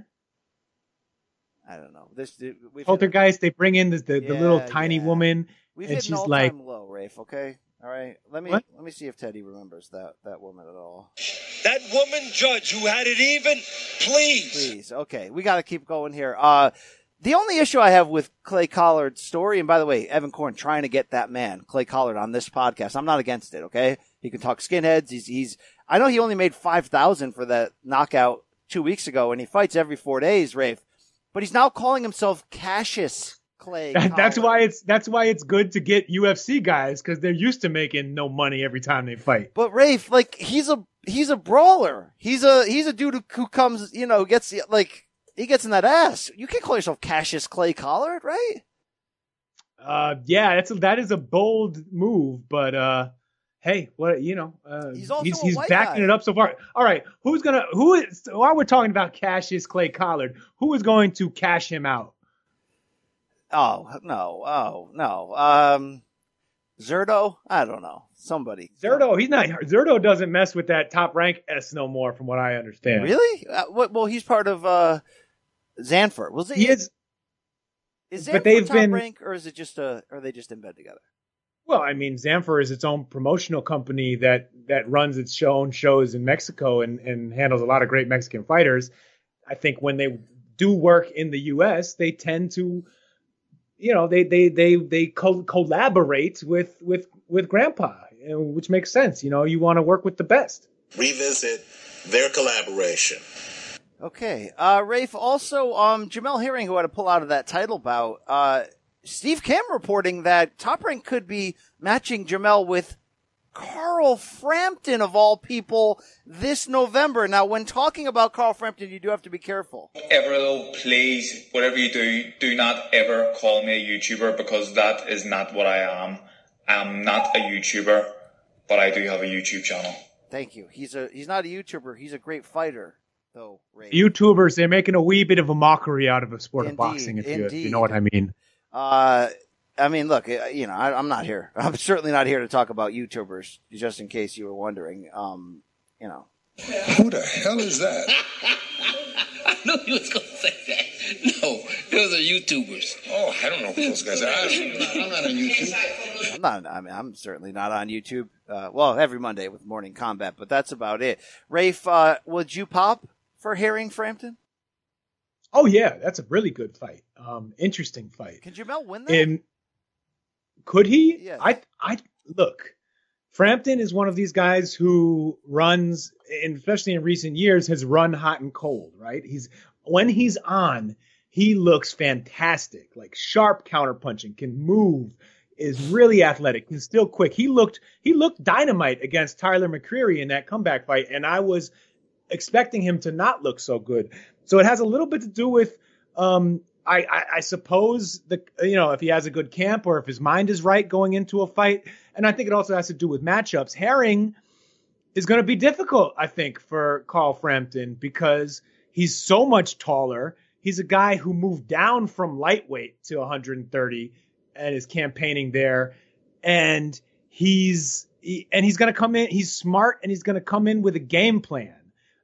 I don't know. This we've hit, Poltergeist. They bring in the the, the little Yeah, tiny yeah. woman, we've and hit an she's like, all-time low, Rafe. Okay. All right. Let me What? let me see if Teddy remembers that that woman at all. That woman judge who had it even, please. Please. Okay. We got to keep going here. Uh, the only issue I have with Clay Collard's story, and by the way, Evan Korn trying to get that man, Clay Collard, on this podcast. I'm not against it. Okay. He can talk skinheads. He's, he's, I know he only made five thousand for that knockout two weeks ago, and he fights every four days, Rafe, but he's now calling himself Cassius Clay. that, that's Collard. why it's that's why it's good to get U F C guys because they're used to making no money every time they fight. But Rafe, like, he's a, he's a brawler. He's a, he's a dude who, who comes, you know, gets, like, he gets in that ass. You can't call yourself Cassius Clay Collard, right? Uh, yeah, that's a, that is a bold move, but uh, hey, what you know, uh, He's also he's, a he's white backing guy. it up so far. All right, who's gonna who is while we're talking about Cassius Clay Collard, who is going to cash him out? Oh, no. Oh, no. Um, Zerto? I don't know. Somebody. Zerto, he's not. Zerto doesn't mess with that top rank S no more, from what I understand. Really? Uh, what, well, he's part of, uh, Zanford. Was it? He is. Is but Zanford they've top been- rank, or is it just, uh, are they just in bed together? Well, I mean, Zanfer is its own promotional company that that runs its show, own shows in Mexico and and handles a lot of great Mexican fighters. I think when they do work in the U S, they tend to, you know, they they they they co- collaborate with with with Grandpa, you know, which makes sense. You know, you want to work with the best. Revisit their collaboration. Okay. Uh, Rafe, also, um, Jamel Herring, who had to pull out of that title bout, uh, Steve Kim reporting that Top Rank could be matching Jamel with Carl Frampton, of all people, this November. Now, when talking about Carl Frampton, you do have to be careful. Ever, please, whatever you do, do not ever call me a YouTuber, because that is not what I am. I'm not a YouTuber, but I do have a YouTube channel. Thank you. He's a he's not a YouTuber. He's a great fighter, though. Ray. YouTubers, they're making a wee bit of a mockery out of a sport Indeed, of boxing, if you, if you indeed. know what I mean. Uh, I mean, look, you know, I, I'm not here. I'm certainly not here to talk about YouTubers, just in case you were wondering. Um, you know. Who the hell is that? I knew you was going to say that. No, those are YouTubers. Oh, I don't know who those guys are. I'm not on YouTube. I'm not, I mean, I'm certainly not on YouTube. Uh, well, every Monday with Morning Combat, but that's about it. Rafe, uh, would you pop for Herring Frampton? Oh, yeah, that's a really good fight. Um, interesting fight. Can Jamel win that? And could he? Yes. I, I look. Frampton is one of these guys who runs, and especially in recent years, has run hot and cold. Right? He's when he's on, he looks fantastic. Like sharp counterpunching, can move, is really athletic, and still quick. He looked he looked dynamite against Tyler McCreary in that comeback fight, and I was expecting him to not look so good. So it has a little bit to do with, um, I, I, I suppose, the you know, if he has a good camp or if his mind is right going into a fight. And I think it also has to do with matchups. Herring is going to be difficult, I think, for Carl Frampton because he's so much taller. He's a guy who moved down from lightweight to one hundred thirty and is campaigning there. And he's he, and he's going to come in. He's smart and he's going to come in with a game plan.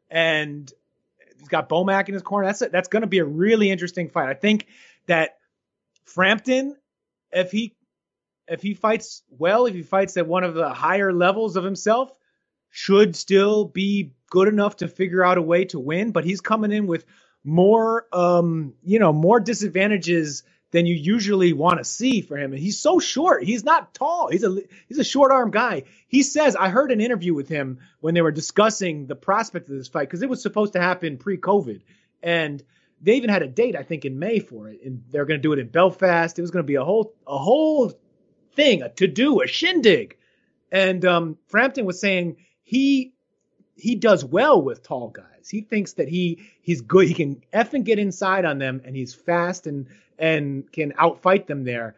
And he's got Bomac in his corner. That's that's going to be a really interesting fight. I think that Frampton, if he if he fights well, if he fights at one of the higher levels of himself, should still be good enough to figure out a way to win. But he's coming in with more, um, you know, more disadvantages than you usually want to see for him. And he's so short. He's not tall. He's a he's a short arm guy. He says, I heard an interview with him when they were discussing the prospect of this fight because it was supposed to happen pre-COVID. And they even had a date, I think, in May for it. And they're going to do it in Belfast. It was going to be a whole a whole thing, a to-do, a shindig. And um, Frampton was saying he he does well with tall guys. He thinks that he he's good. He can effing get inside on them, and he's fast and and can outfight them there.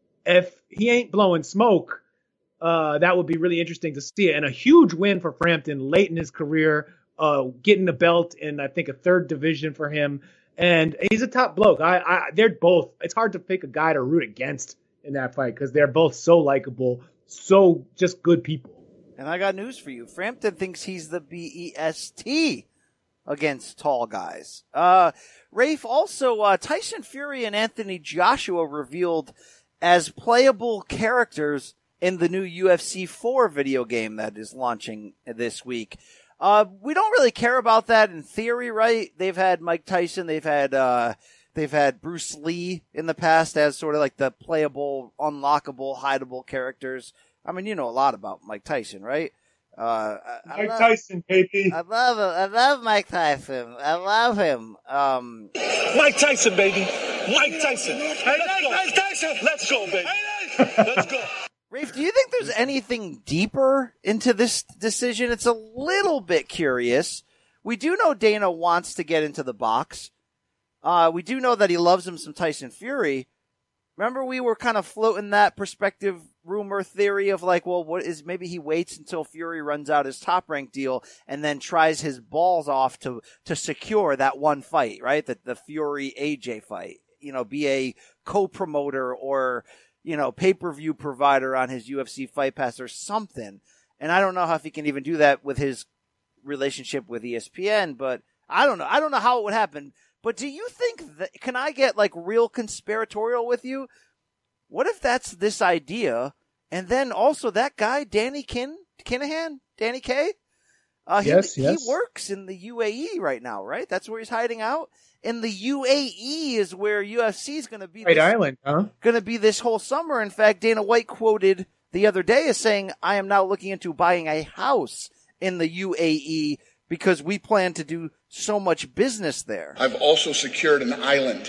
If he ain't blowing smoke, uh, that would be really interesting to see. And a huge win for Frampton late in his career, uh, getting the belt in, I think, a third division for him. And he's a top bloke. I, I, they're both. It's hard to pick a guy to root against in that fight because they're both so likable, so just good people. And I got news for you. Frampton thinks he's the B E S T against tall guys. Uh, Rafe, also, uh, Tyson Fury and Anthony Joshua revealed as playable characters in the new U F C four video game that is launching this week. Uh, we don't really care about that in theory, right? They've had Mike Tyson, they've had, uh, they've had Bruce Lee in the past as sort of like the playable, unlockable, hideable characters. I mean, you know a lot about Mike Tyson, right? Uh, I, Mike I love, Tyson, baby. I love him. I love Mike Tyson. I love him. Um, Mike Tyson, baby. Mike Tyson. Hey, let's go. Mike Tyson. Let's go, baby. Let's go. Rafe, do you think there's anything deeper into this decision? It's a little bit curious. We do know Dana wants to get into the box. Uh, we do know that he loves him some Tyson Fury. Remember we were kind of floating that perspective rumor theory of like, well, what is, maybe he waits until Fury runs out his top rank deal and then tries his balls off to, to secure that one fight, right? The, the Fury A J fight, you know, be a co-promoter or, you know, pay-per-view provider on his U F C Fight Pass or something. And I don't know how if he can even do that with his relationship with E S P N, but I don't know. I don't know how it would happen. But do you think that, can I get like real conspiratorial with you? What if that's this idea? And then also that guy, Danny Kin, Kinahan, Danny K? Uh, he, yes, yes. He works in the U A E right now, right? That's where he's hiding out. And the U A E is where U F C is going to be. White Island, huh? Going to be this whole summer. In fact, Dana White quoted the other day as saying, I am now looking into buying a house in the U A E because we plan to do so much business there. I've also secured an island.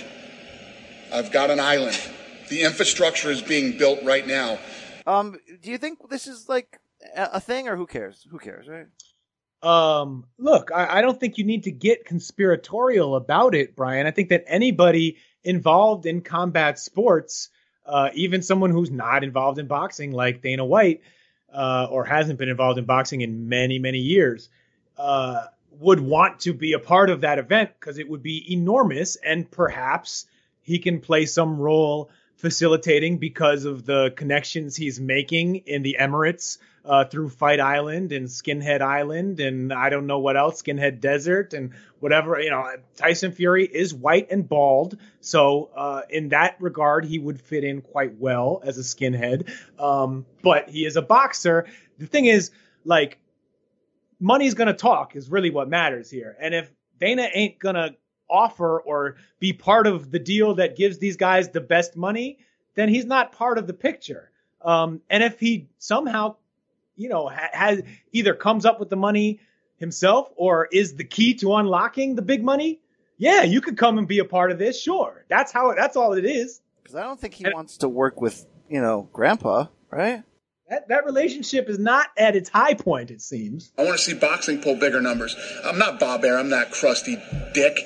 I've got an island. The infrastructure is being built right now. Um, do you think this is like a thing, or who cares? Who cares, right? Um, look, I, I don't think you need to get conspiratorial about it, Brian. I think that anybody involved in combat sports, uh, even someone who's not involved in boxing, like Dana White, uh, or hasn't been involved in boxing in many, many years, uh, would want to be a part of that event because it would be enormous, and perhaps he can play some role facilitating because of the connections he's making in the Emirates uh, through Fight Island and Skinhead Island and I don't know what else, Skinhead Desert and whatever. You know, Tyson Fury is white and bald, so uh, in that regard, he would fit in quite well as a skinhead. Um, but he is a boxer. The thing is, like, money's going to talk is really what matters here. And if Dana ain't going to offer or be part of the deal that gives these guys the best money, then he's not part of the picture. Um, and if he somehow, you know, ha- has either comes up with the money himself or is the key to unlocking the big money, yeah, you could come and be a part of this. Sure. That's how, that's all it is. Because I don't think he and, wants to work with, you know, Grandpa, right? That that relationship is not at its high point, it seems. I want to see boxing pull bigger numbers. I'm not Bob Arum. I'm not crusty dick.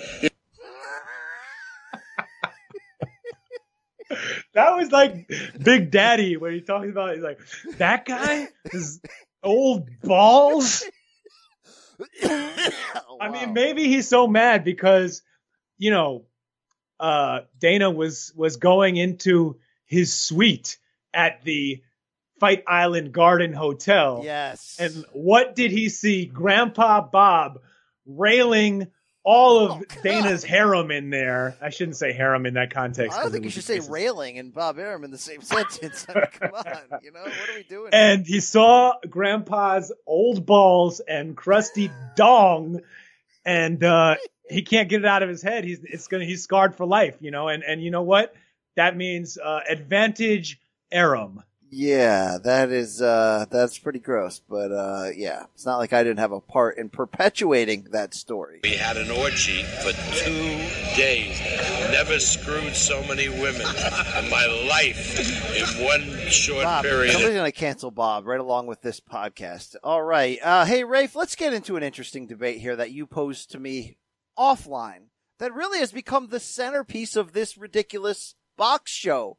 That was like Big Daddy when he talks about, he's like, that guy is old balls. Oh, wow. I mean, maybe he's so mad because, you know, uh, Dana was was going into his suite at the Fight Island Garden Hotel. Yes. And what did he see? Grandpa Bob railing all of oh, Dana's harem in there. I shouldn't say harem in that context. I don't think you should say railing and Bob Arum in the same sentence. I mean, come on, you know, what are we doing? And he saw Grandpa's old balls and crusty dong, and uh, he can't get it out of his head. He's it's gonna he's scarred for life, you know. And and you know what? That means uh, advantage Arum. Yeah, that is, uh, that's pretty gross, but, uh, yeah, it's not like I didn't have a part in perpetuating that story. We had an orgy for two days. Never screwed so many women in my life in one short Bob, period. Somebody's going to cancel Bob right along with this podcast. All right. Uh, hey, Rafe, let's get into an interesting debate here that you posed to me offline that really has become the centerpiece of this ridiculous box show.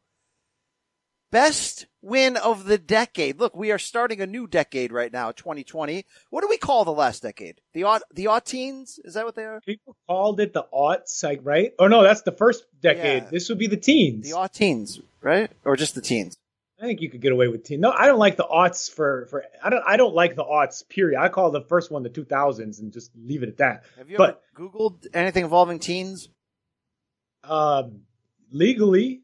Best win of the decade. Look, we are starting a new decade right now, twenty twenty. What do we call the last decade? The aught, the aught-teens? Is that what they are? People called it the aughts, like, right? Oh, no, that's the first decade. Yeah. This would be the teens. The aught-teens, right? Or just the teens? I think you could get away with teen. No, I don't like the aughts for, for I don't I don't like the aughts, period. I call the first one the two thousands and just leave it at that. Have you but, ever Googled anything involving teens? Um, legally.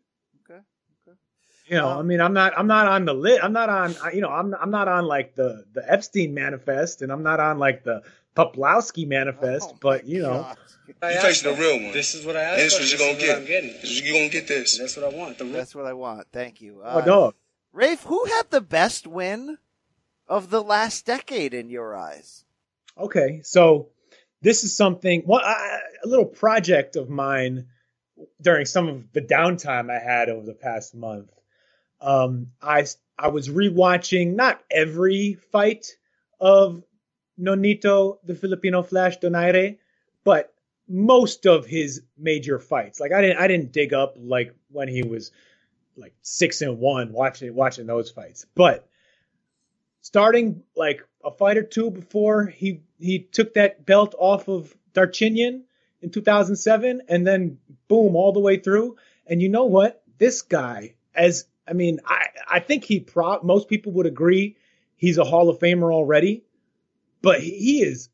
You know, um, I mean, I'm not, I'm not on the lit. I'm not on, you know, I'm, I'm not on like the, the Epstein manifest, and I'm not on like the Poplowski manifest. Oh but you know, you facing the real one. This is what I asked. And this is what you're gonna get. I'm getting. You're gonna get this. That's what I want. The That's what I want. Thank you. Uh, oh, dog. Rafe, who had the best win of the last decade in your eyes? Okay, so this is something. Well, I, a little project of mine during some of the downtime I had over the past month. Um, I, I was rewatching not every fight of Nonito, the Filipino Flash Donaire, but most of his major fights. Like I didn't, I didn't dig up like when he was like six and one watching, watching those fights, but starting like a fight or two before he, he took that belt off of Darchinyan in two thousand seven and then boom, all the way through. And you know what? This guy, as I mean, I, I think he pro- most people would agree he's a Hall of Famer already, but he is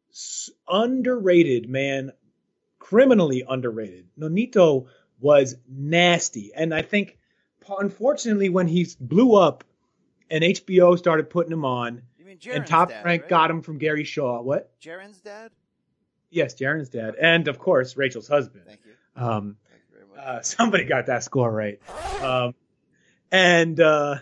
underrated, man, criminally underrated. Nonito was nasty. And I think, unfortunately, when he blew up and H B O started putting him on, you mean and Top dad, Rank right? got him from Gary Shaw. What? Jaren's dad? Yes, Jaren's dad. And, of course, Rachel's husband. Thank you. Um, Thank you very much. Uh, somebody got that score right. Um, and uh,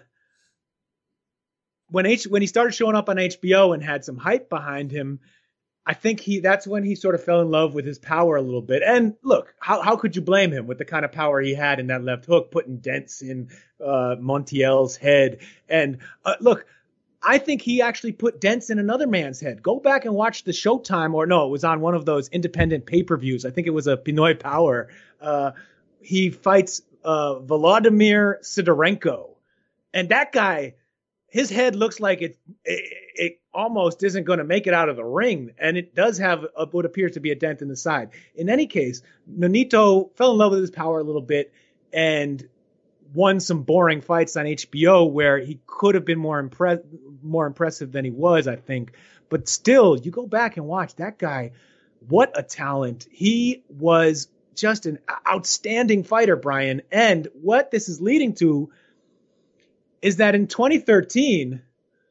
when H when he started showing up on H B O and had some hype behind him, I think he that's when he sort of fell in love with his power a little bit. And look, how how could you blame him with the kind of power he had in that left hook, putting dents in uh, Montiel's head? And uh, look, I think he actually put dents in another man's head. Go back and watch the Showtime, or no, it was on one of those independent pay-per-views. I think it was a Pinoy Power. Uh, he fights uh, Volodymyr Sidorenko. And that guy, his head looks like it, it, it almost isn't going to make it out of the ring. And it does have a, what appears to be a dent in the side. In any case, Nonito fell in love with his power a little bit and won some boring fights on H B O where he could have been more impre- more impressive than he was, I think. But still, you go back and watch that guy. What a talent. He was just an outstanding fighter, Brian. And what this is leading to is that in twenty thirteen,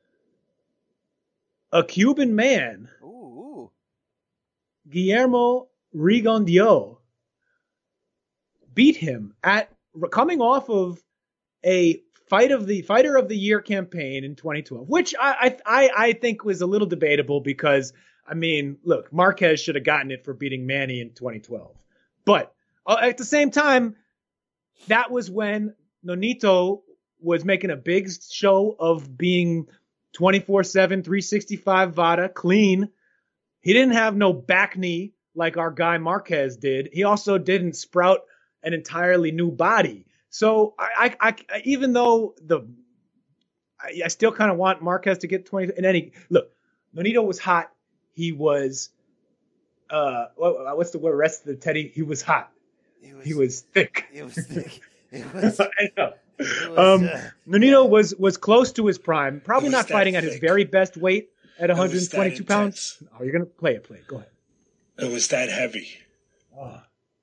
a Cuban man, Ooh. Guillermo Rigondeaux, beat him at coming off of a fight of the fighter of the year campaign in twenty twelve, which I I I think was a little debatable because I mean, look, Marquez should have gotten it for beating Manny in twenty twelve, but uh, at the same time, that was when Nonito was making a big show of being twenty-four seven, three sixty-five Vada, clean. He didn't have no back knee like our guy Marquez did. He also didn't sprout an entirely new body. So I, I, I even though the, I, I still kind of want Marquez to get twenty. In any look, Nonito was hot. He was, uh, what, what's the word? Rest of the Teddy. He was hot. He was, he was thick. He was thick. It was. I know. It was, um, uh, Nonito was was close to his prime. Probably It was not that fighting at his thick. very best weight at It one was that twenty-two pounds. intense. Oh, you're gonna play it. Play it. Go ahead. It was that heavy. Oh.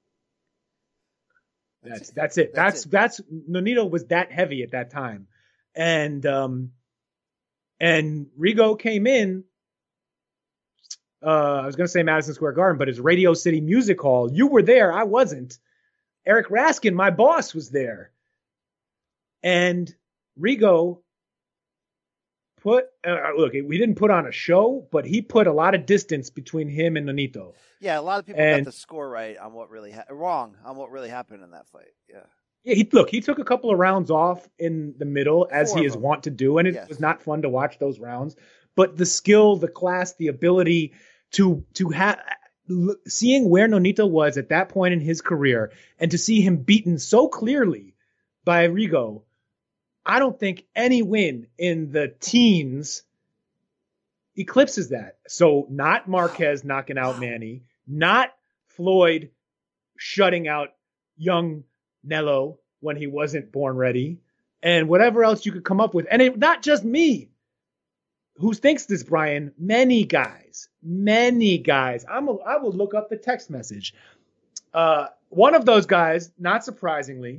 That's that's it. That's that's, that's Nonito was that heavy at that time, and um, and Rigo came in. Uh, I was gonna say Madison Square Garden, but it's Radio City Music Hall. You were there. I wasn't. Eric Raskin, my boss, was there, and Rigo put uh, look. We didn't put on a show, but he put a lot of distance between him and Nonito. Yeah, a lot of people And- got the score right on what really ha- wrong on what really happened in that fight. Yeah. Yeah, he look, he took a couple of rounds off in the middle, as Four he of is them. wont to do, and it Yes. was not fun to watch those rounds. But the skill, the class, the ability to to have seeing where Nonito was at that point in his career, and to see him beaten so clearly by Rigo, I don't think any win in the teens eclipses that. So not Marquez knocking out Manny, not Floyd shutting out young Nello when he wasn't born ready, and whatever else you could come up with. And it, not just me who thinks this, Brian, many guys, many guys. I'm a, I will look up the text message. Uh, one of those guys, not surprisingly,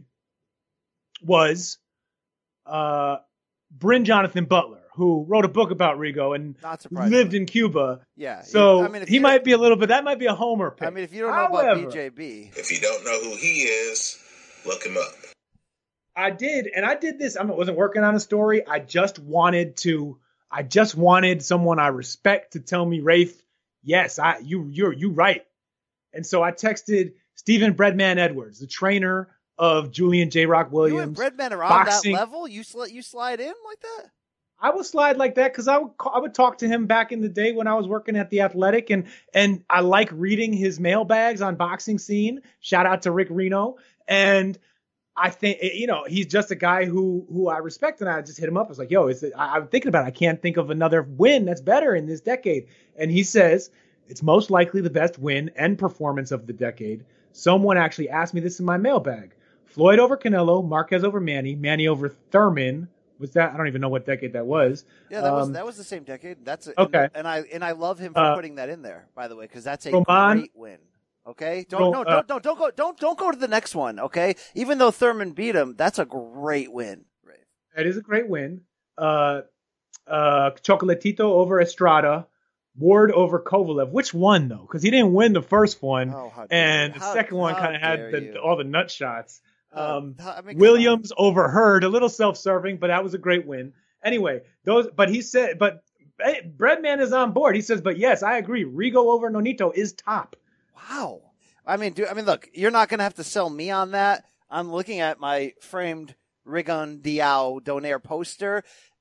was uh, Bryn Jonathan Butler, who wrote a book about Rigo and Not surprisingly. lived in Cuba. Yeah. So I mean, if he you might be a little bit, that might be a homer pick. I mean, if you don't know about However, B J B, If you don't know who he is, look him up. I did, and I did this. I wasn't working on a story. I just wanted to. I just wanted someone I respect to tell me, Rafe, yes, I you you're you right. And so I texted Stephen Breadman Edwards, the trainer of Julian J. Rock you Williams. and Breadman are on boxing. that level. You sl- you slide in like that. I would slide like that because I would ca- I would talk to him back in the day when I was working at the Athletic, and and I like reading his mailbags on Boxing Scene. Shout out to Rick Reno. And I think, you know, he's just a guy who who I respect, and I just hit him up. I was like, yo, it's, I, I'm thinking about it. I can't think of another win that's better in this decade. And he says it's most likely the best win and performance of the decade. Someone actually asked me this in my mailbag. Floyd over Canelo, Marquez over Manny, Manny over Thurman. Was that? I don't even know what decade that was. Yeah, that was Um, that was the same decade. That's a, okay. And, and I and I love him for Uh, putting that in there, by the way, because that's a Roman- great win. Okay, don't Ro- no, uh, don't, don't don't go don't don't go to the next one. Okay, even though Thurman beat him, that's a great win. Right. That is a great win. Uh, uh, Chocolatito over Estrada, Ward over Kovalev. Which one though? Because he didn't win the first one, Oh, how dare and you. the How- second one how kind of dare had the, you. all the nut shots. Um, How- I mean, come Williams over Hurd, a little self-serving, but that was a great win. Anyway, those. But he said, but hey, Breadman is on board. He says, but yes, I agree. Rigo over Nonito is top. Wow. I mean, dude, I mean, look, you're not going to have to sell me on that. I'm looking at my framed Rigon Diao Donaire poster.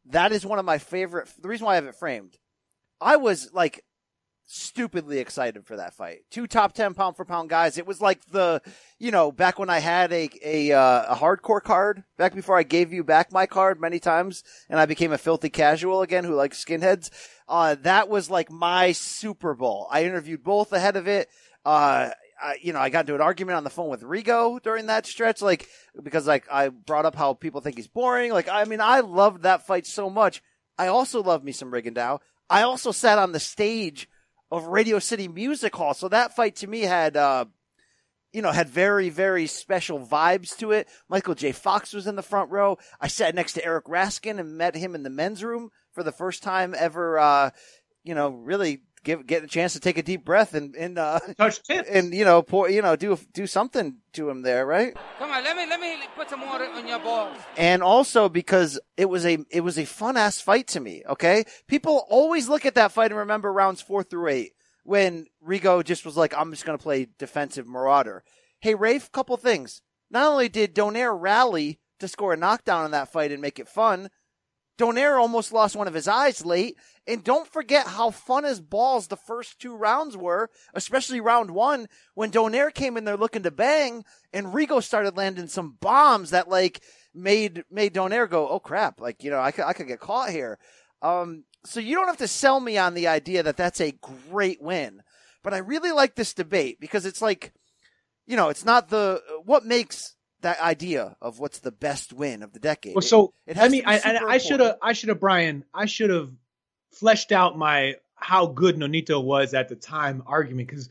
that is one of my favorite. The reason why I have it framed, I was like stupidly excited for that fight. Two top ten pound for pound guys. It was like the, you know, back when I had a a, uh, a hardcore card, back before I gave you back my card many times, and I became a filthy casual again who likes skinheads. Uh, that was like my Super Bowl. I interviewed both ahead of it. Uh, I, you know, I got into an argument on the phone with Rigo during that stretch, like, because like I brought up how people think he's boring. Like, I mean, I loved that fight so much. I also love me some Rigondeaux. I also sat on the stage of Radio City Music Hall. So that fight to me had, uh, you know, had very, very special vibes to it. Michael J. Fox was in the front row. I sat next to Eric Raskin and met him in the men's room for the first time ever, uh, you know, really give, get a chance to take a deep breath and, and, uh, touch tips and, you know, pour, you know, do, do something to him there, right? Come on, let me, let me put some water on your balls. And also because it was a, it was a fun ass fight to me. Okay. People always look at that fight and remember rounds four through eight when Rigo just was like, I'm just going to play defensive marauder. Hey, Rafe, couple things. Not only did Donaire rally to score a knockdown in that fight and make it fun, Donaire almost lost one of his eyes late. And don't forget how fun as balls the first two rounds were, especially round one, when Donaire came in there looking to bang, and Rigo started landing some bombs that, like, made made Donaire go, oh, crap, like, you know, I could, I could get caught here. Um, so you don't have to sell me on the idea that that's a great win. But I really like this debate because it's like, you know, it's not the – what makes – that idea of what's the best win of the decade. Well, so it, it has I mean, to be I, super I should have, I should have, Brian, I should have fleshed out my how good Nonito was at the time argument, because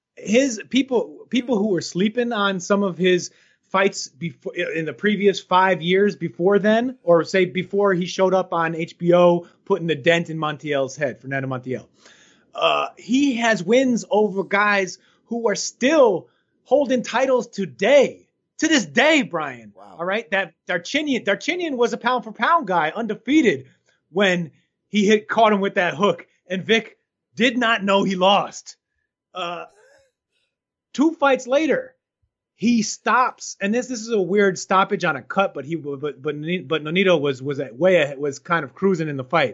his people, people who were sleeping on some of his fights before in the previous five years before then, or say before he showed up on H B O, putting the dent in Montiel's head, Fernando Montiel. Uh, he has wins over guys who are still holding titles today. To this day, Brian. Wow. All right. That Darchinian, Darchinian was a pound for pound guy, undefeated, when he hit, caught him with that hook, and Vic did not know he lost. Uh, two fights later, he stops, and this this is a weird stoppage on a cut, but he but but but Nonito was was at way ahead, was kind of cruising in the fight.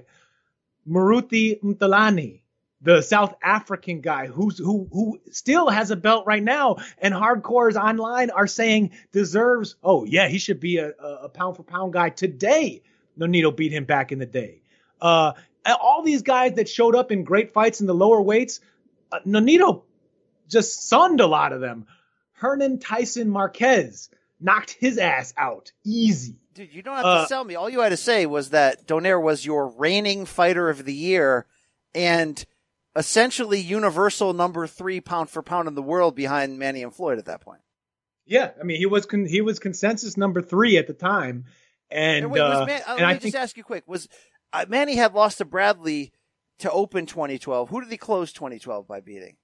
Maruti Mtalani, the South African guy who's who who still has a belt right now, and hardcores online are saying deserves. Oh yeah, he should be a, a pound for pound guy today. Nonito beat him back in the day. Uh, all these guys that showed up in great fights in the lower weights, uh, Nonito just sunned a lot of them. Hernan Tyson Marquez knocked his ass out easy. Dude, you don't have to uh, sell me. All you had to say was that Donaire was your reigning fighter of the year and essentially universal number three pound for pound in the world behind Manny and Floyd at that point. Yeah, I mean, he was con- he was consensus number three at the time, and, and, wait, was uh, Man- uh, and let I me think just ask you quick: was uh, Manny had lost to Bradley to open twenty twelve? Who did he close twenty twelve by beating?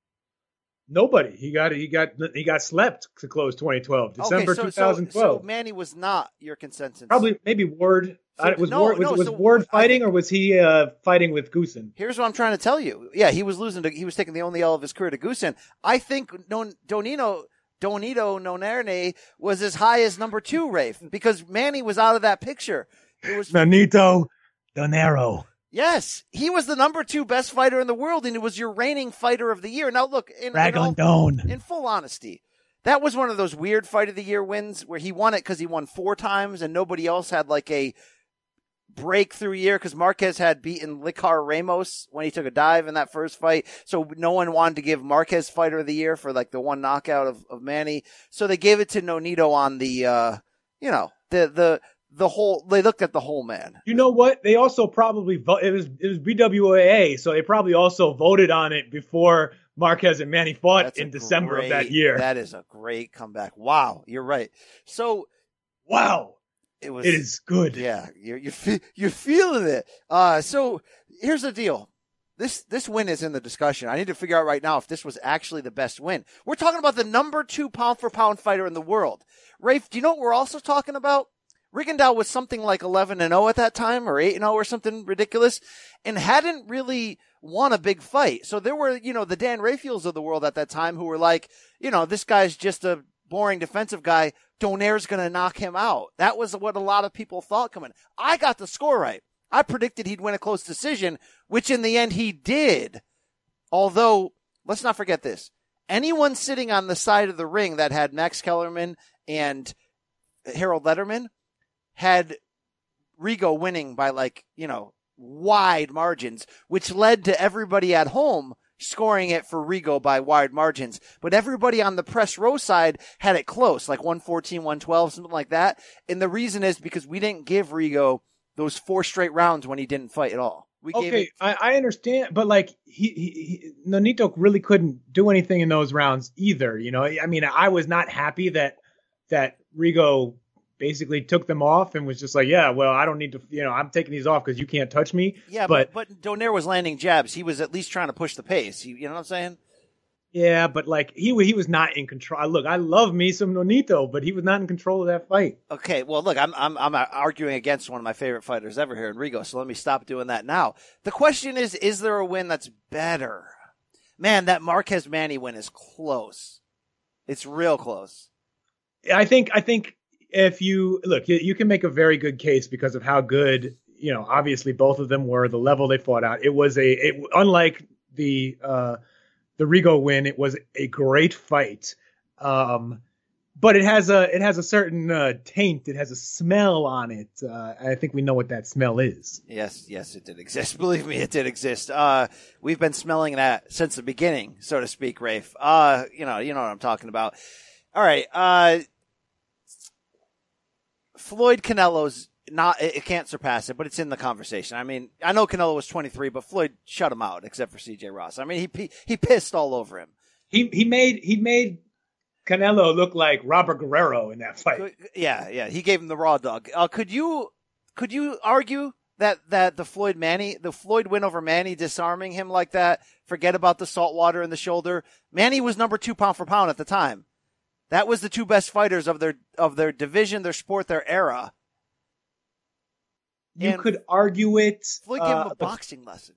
Nobody. He got he got he got slept to close twenty twelve, December okay, so, twenty twelve. So, so Manny was not your consensus. Probably maybe Ward. So, uh, was no, Ward, was, no, was so, Ward fighting, I, or was he uh, fighting with Goosen? Here's what I'm trying to tell you. Yeah, he was losing to, he was taking the only L of his career to Goosen. I think Don, Donino Donito Nonerne was as high as number two, Rafe, because Manny was out of that picture. It was Nonito Donero. Yes, he was the number two best fighter in the world, and it was your reigning fighter of the year. Now, look, in, in, all, in full honesty, that was one of those weird fight of the year wins where he won it because he won four times, and nobody else had like a breakthrough year because Marquez had beaten Licar Ramos when he took a dive in that first fight. So no one wanted to give Marquez fighter of the year for like the one knockout of, of Manny. So they gave it to Nonito on the, uh, you know, the, the, the whole, they looked at the whole man. You know what? They also probably vote. It was, it was B W A A. So they probably also voted on it before Marquez and Manny fought That's in December great, of that year. That is a great comeback. Wow. You're right. So, wow. It was. It is good. Yeah, you're you're, fe- you're feeling it. Uh, so here's the deal. This this win is in the discussion. I need to figure out right now if this was actually the best win. We're talking about the number two pound for pound fighter in the world. Rafe, do you know what we're also talking about? Rigondeaux was something like eleven and oh at that time, or eight and oh, or something ridiculous, and hadn't really won a big fight. So there were, you know, the Dan Rafaels of the world at that time who were like, you know, this guy's just a boring defensive guy. Donaire's going to knock him out. That was what a lot of people thought coming. I got the score right. I predicted he'd win a close decision, which in the end he did. Although, let's not forget this. Anyone sitting on the side of the ring that had Max Kellerman and Harold Letterman had Rigo winning by like, you know, wide margins, which led to everybody at home scoring it for Rigo by wide margins. But everybody on the press row side had it close, like one fourteen, one twelve, something like that. And the reason is because we didn't give Rigo those four straight rounds when he didn't fight at all. We okay, gave it- I, I understand, but like he, he, he, Nonito really couldn't do anything in those rounds either. You know, I mean, I was not happy that that Rigo basically took them off and was just like, yeah, well, I don't need to, you know, I'm taking these off because you can't touch me. Yeah, but, but but Donaire was landing jabs. He was at least trying to push the pace. You, you know what I'm saying? Yeah, but like he he was not in control. Look, I love me some Nonito, but he was not in control of that fight. Okay, well, look, I'm I'm I'm arguing against one of my favorite fighters ever here in Rigo, so let me stop doing that now. The question is, is there a win that's better? Man, that Marquez Manny win is close. It's real close. I think I think if you look, you, you can make a very good case because of how good, you know, obviously both of them were, the level they fought out. It was a it, unlike the uh, the Rigo win, it was a great fight. Um, but it has a it has a certain uh, taint. It has a smell on it. Uh, I think we know what that smell is. Yes, yes, it did exist. Believe me, it did exist. Uh, we've been smelling that since the beginning, so to speak, Rafe. Uh, you know, you know what I'm talking about. All right. Uh, Floyd Canelo's not, it, it can't surpass it, but it's in the conversation. I mean, I know Canelo was twenty-three, but Floyd shut him out except for C J Ross. I mean, he, he, he pissed all over him. He, he made, he made Canelo look like Robert Guerrero in that fight. Yeah. Yeah. He gave him the raw dog. Uh, could you, could you argue that, that the Floyd Manny, the Floyd win over Manny, disarming him like that, forget about the salt water in the shoulder. Manny was number two pound for pound at the time. That was the two best fighters of their of their division, their sport, their era. You and could argue it. Floyd gave him uh, a boxing lesson.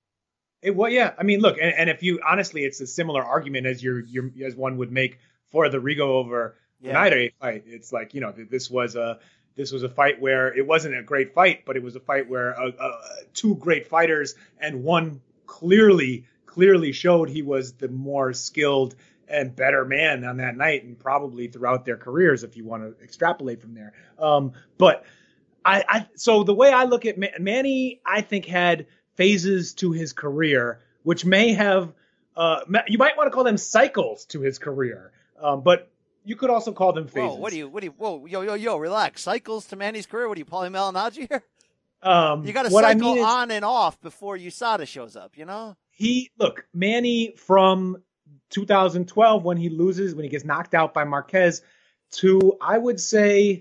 It, well, yeah. I mean, look, and, and if you honestly, it's a similar argument as your your as one would make for the Rigo over Yeah. Donaire fight. It's like, you know, this was a this was a fight where it wasn't a great fight, but it was a fight where uh, uh, two great fighters and one clearly clearly showed he was the more skilled and better man on that night, and probably throughout their careers, if you want to extrapolate from there. Um, but I, I, so the way I look at Ma- Manny, I think had phases to his career, which may have, uh, you might want to call them cycles to his career, um, but you could also call them phases. Whoa, what do you, what do you, whoa, yo, yo, yo, relax. Cycles to Manny's career? What are you, Paulie Malignaggi here? Um, You got to what I cycle mean is- on and off before U S A D A shows up, you know? He, look, Manny from two thousand twelve, when he loses, when he gets knocked out by Marquez, to, I would say,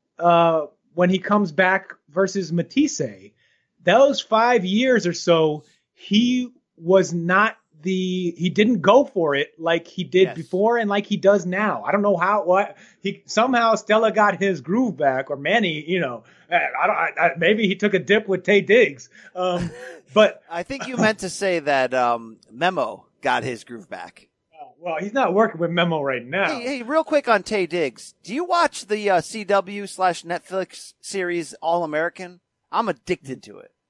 uh, when he comes back versus Matisse, those five years or so, he was not the, he didn't go for it like he did Yes. before and like he does now. I don't know how, what, he, somehow Stella got his groove back, or Manny, you know, I don't, I, I, maybe he took a dip with Tay Diggs. Um, but I think you meant to say that, um, Memo got his groove back. well, he's not working with Memo right now. Hey, hey, real quick on Tay Diggs. Do you watch the uh, C W slash Netflix series All American? I'm addicted to it.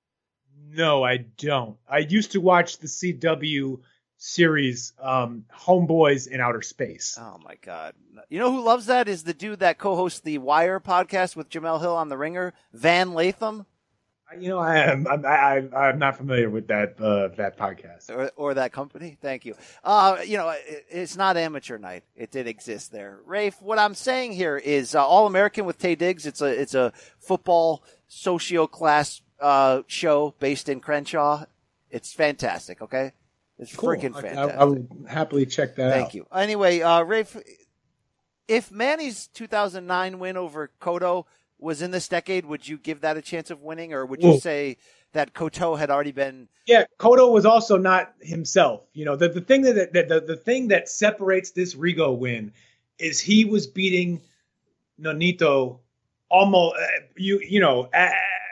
No, I don't. I used to watch the C W series, um, Homeboys in Outer Space. Oh my God. You know who loves that is the dude that co-hosts the Wire podcast with Jamel Hill on The Ringer, Van Latham. You know, I am, I'm, I, I'm not familiar with that, uh, that podcast. Or, or that company. Thank you. Uh, you know, it, it's not amateur night. It did exist there. Rafe, what I'm saying here is uh, All American with Tay Diggs. It's a, it's a football socio class, uh, show based in Crenshaw. It's fantastic. Okay. It's Cool. freaking I, fantastic. I, I will happily check that out. Thank you. Anyway, uh, Rafe, if Manny's two thousand nine win over Cotto was in this decade, would you give that a chance of winning, or would you Whoa. say that Cotto had already been? Yeah, Cotto was also not himself. You know, the, the thing that, that the, the thing that separates this Rigo win is he was beating Nonito almost, uh, you you know, uh,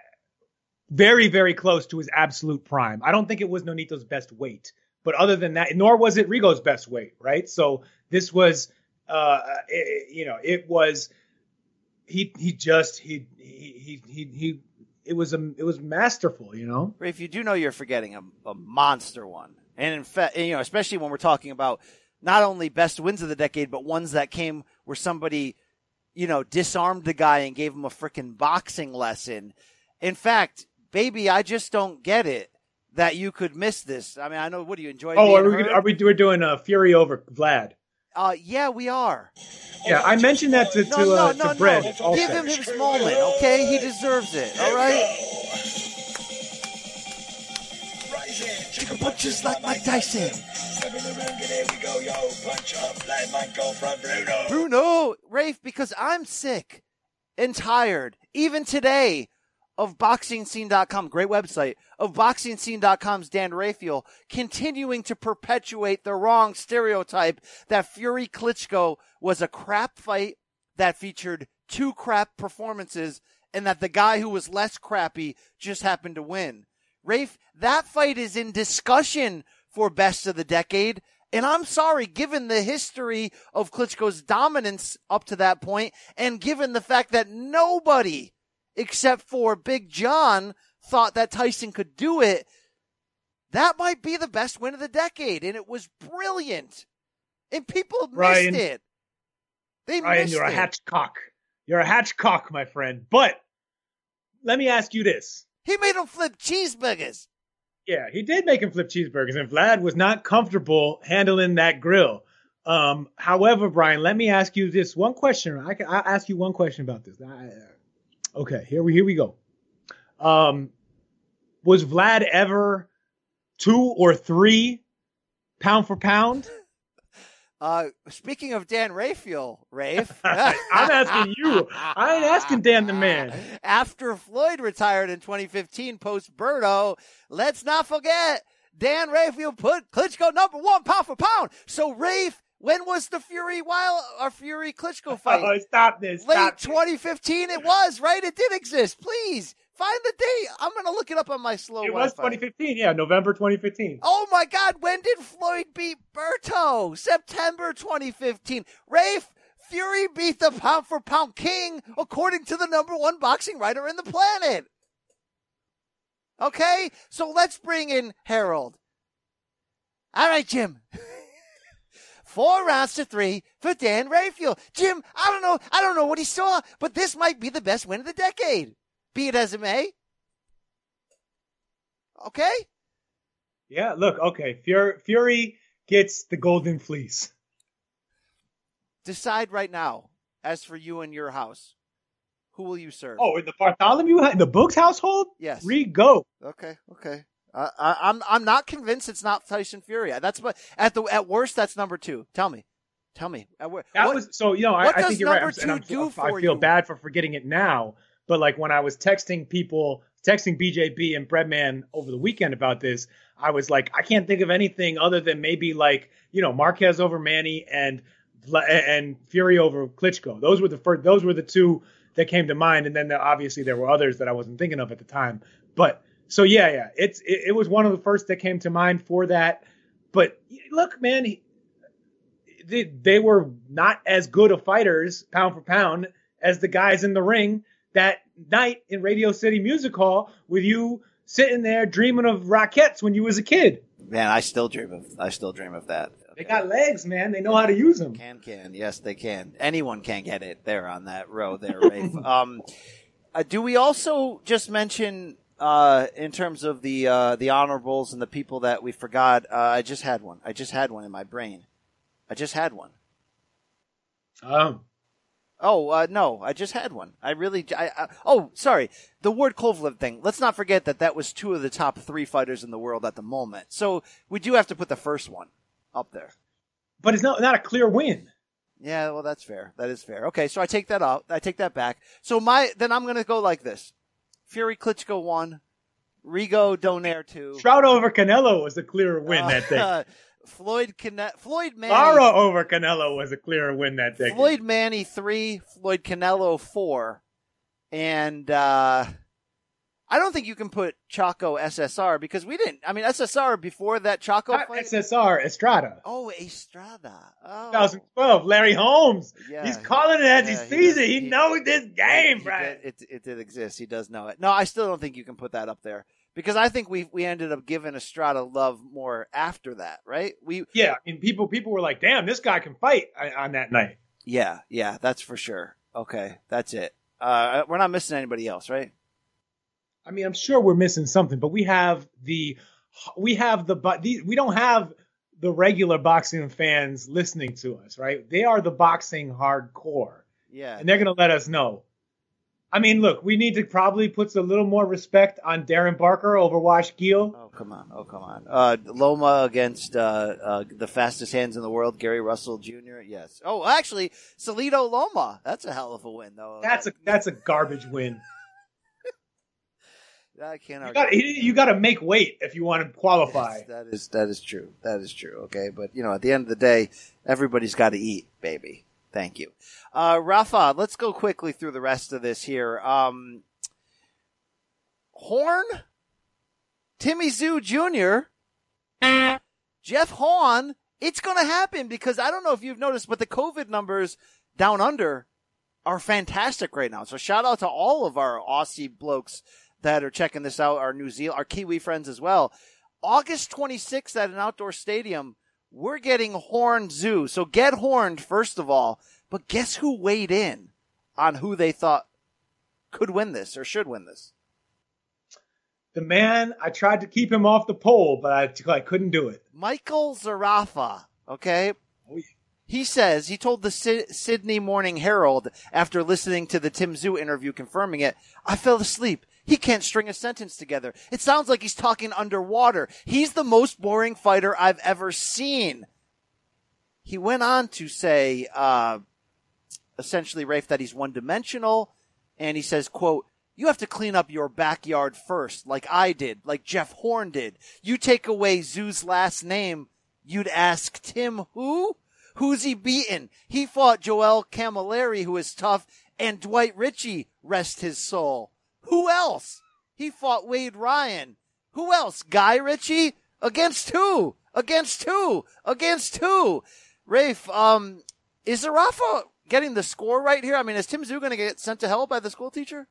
very, very close to his absolute prime. I don't think it was Nonito's best weight, but other than that, nor was it Rigo's best weight, right? So this was, uh, it, you know, it was, he he just, he, he, he, he, he it was a it was masterful, you know. Rafe, you do know you're forgetting a, a monster one, and in fact, you know, especially when we're talking about not only best wins of the decade, but ones that came where somebody, you know, disarmed the guy and gave him a freaking boxing lesson. In fact, baby, I just don't get it that you could miss this. I mean, I know. What do you enjoy? Oh, being are we hurt? gonna- are we we're doing a Fury over Vlad? Uh, yeah, we are. Yeah, I mentioned that to No, to, no, uh, no, to Brett. no. also. Give him his moment, okay? He deserves it. All right. Chicken punches like Mike Tyson. Bruno, Rafe, because I'm sick and tired, even today, of boxing scene dot com, great website, of boxing scene dot com's Dan Rafael continuing to perpetuate the wrong stereotype that Fury Klitschko was a crap fight that featured two crap performances and that the guy who was less crappy just happened to win. Rafe, that fight is in discussion for best of the decade. And I'm sorry, given the history of Klitschko's dominance up to that point, and given the fact that nobody except for Big John thought that Tyson could do it, that might be the best win of the decade. And it was brilliant. And people missed Ryan, it. They Ryan, missed you're a it. hatchcock. You're a hatchcock, my friend. But let me ask you this. He made him flip cheeseburgers. Yeah, he did make him flip cheeseburgers, and Vlad was not comfortable handling that grill. Um, however, Brian, let me ask you this one question. I can, I'll ask you one question about this. I, okay, here we here we go. Um, was Vlad ever two or three pound for pound? Uh, speaking of Dan Rafael, Rafe. I'm asking you. I ain't asking Dan the man. After Floyd retired in twenty fifteen post Berto, let's not forget Dan Rafael put Klitschko number one pound for pound. So Rafe, when was the Fury Wild or Fury Klitschko fight? Oh, stop this. Late Stop twenty fifteen it was, right? It did exist. Please find the date. I'm going to look it up on my slow It was Wi-Fi. twenty fifteen, yeah, November twenty fifteen. Oh my God, when did Floyd beat Berto? September twenty fifteen. Rafe, Fury beat the pound for pound king according to the number one boxing writer in the planet. Okay, so let's bring in Harold. All right, Jim. Four rounds to three for Dan Rafael. Jim, I don't know, I don't know what he saw, but this might be the best win of the decade. Be it as it may. Okay? Yeah, look, okay. Fury, Fury gets the golden fleece. Decide right now, as for you and your house, who will you serve? Oh, in the Bartholomew, in the Books household? Yes. Reed, go. Okay, okay. Uh, I, I'm I'm not convinced it's not Tyson Fury. That's what at the at worst that's number two. Tell me, tell me. At, wor- That what, was so. You know, I, what I does think you're right. number I'm, and two I'm, do for I feel you? bad for forgetting it now. But like when I was texting people, texting B J B and Breadman over the weekend about this, I was like, I can't think of anything other than maybe like you know Marquez over Manny and and Fury over Klitschko. Those were the first. Those were the two that came to mind. And then there, obviously there were others that I wasn't thinking of at the time. But so yeah, yeah, it's it, it was one of the first that came to mind for that. But look, man, he, they, they were not as good of fighters pound for pound as the guys in the ring that night in Radio City Music Hall with you sitting there dreaming of Rockettes when you was a kid. Man, I still dream of I still dream of that. They got legs, man. They know how to use them. Can can yes, they can. Anyone can get it there on that row there, Rafe. um, uh, do we also just mention uh, in terms of the uh, the honorables and the people that we forgot? Uh, I just had one. I just had one in my brain. I just had one. Um. Oh, uh, no, I just had one. I really, I, I, oh, sorry. The Ward Kovalev thing. Let's not forget that that was two of the top three fighters in the world at the moment. So we do have to put the first one up there. But it's not, not a clear win. Yeah, well, that's fair. That is fair. Okay, so I take that out. I take that back. So my, then I'm going to go like this. Fury Klitschko one. Rigo Donaire two. Trout over Canelo was a clearer win Uh, that day. Floyd Cane- Floyd Manny. Lara over Canelo was a clearer win that day. Floyd Manny three, Floyd Canelo four, and uh, I don't think you can put Chaco S S R because we didn't. I mean, S S R before that Chaco Not fight. S S R, Estrada. Oh, Estrada. Oh. twenty twelve, Larry Holmes. Yeah, He's calling it as yeah, he he sees does- it. He, he- knows this game, He right? did- It, it did exist. He does know it. No, I still don't think you can put that up there because I think we we ended up giving Estrada love more after that, right? We Yeah, I mean, people people were like, "Damn, this guy can fight" on, on that night. yeah yeah that's for sure. Okay, that's it. Uh, we're not missing anybody else, right? I mean, I'm sure we're missing something, but we have the we have the but the, we don't have the regular boxing fans listening to us, right? They are the boxing hardcore, Yeah, and they're gonna let us know. I mean, look, we need to probably put a little more respect on Darren Barker over Wash Gill. Oh, come on. Oh, come on. Uh, Loma against uh, uh, the fastest hands in the world, Gary Russell Junior Yes. Oh, actually, Salito Loma. That's a hell of a win, though. That's a that's a garbage win. I can't You argue. got you got to make weight if you want to qualify. Yes, that is that is true. That is true. Okay, but you know, at the end of the day, everybody's got to eat, baby. Thank you, uh, Rafa. Let's go quickly through the rest of this here. Um, Horn, Timmy Zoo Junior, Jeff Horn. It's going to happen because I don't know if you've noticed, but the COVID numbers down under are fantastic right now. So shout out to all of our Aussie blokes that are checking this out, our New Zealand, our Kiwi friends as well. August twenty-sixth at an outdoor stadium, we're getting Horn Zoo. So get horned, first of all. But guess who weighed in on who they thought could win this or should win this? The man, I tried to keep him off the pole, but I, I couldn't do it. Michael Zarafa, okay? He says, he told the Sy- Sydney Morning Herald after listening to the Tim Zoo interview confirming it, I fell asleep. He can't string a sentence together. It sounds like he's talking underwater. He's the most boring fighter I've ever seen. He went on to say, uh, essentially, Rafe, that he's one-dimensional, and he says, quote, you have to clean up your backyard first, like I did, like Jeff Horn did. You take away Zoo's last name, you'd ask Tim who? Who's he beaten? He fought Joel Camilleri, who is tough, and Dwight Ritchie, rest his soul. Who else? He fought Wade Ryan. Who else? Guy Ritchie? Against who? Against who? Against who? Rafe, um, is Zarafa getting the score right here? I mean, is Tim Zoo going to get sent to hell by the school teacher?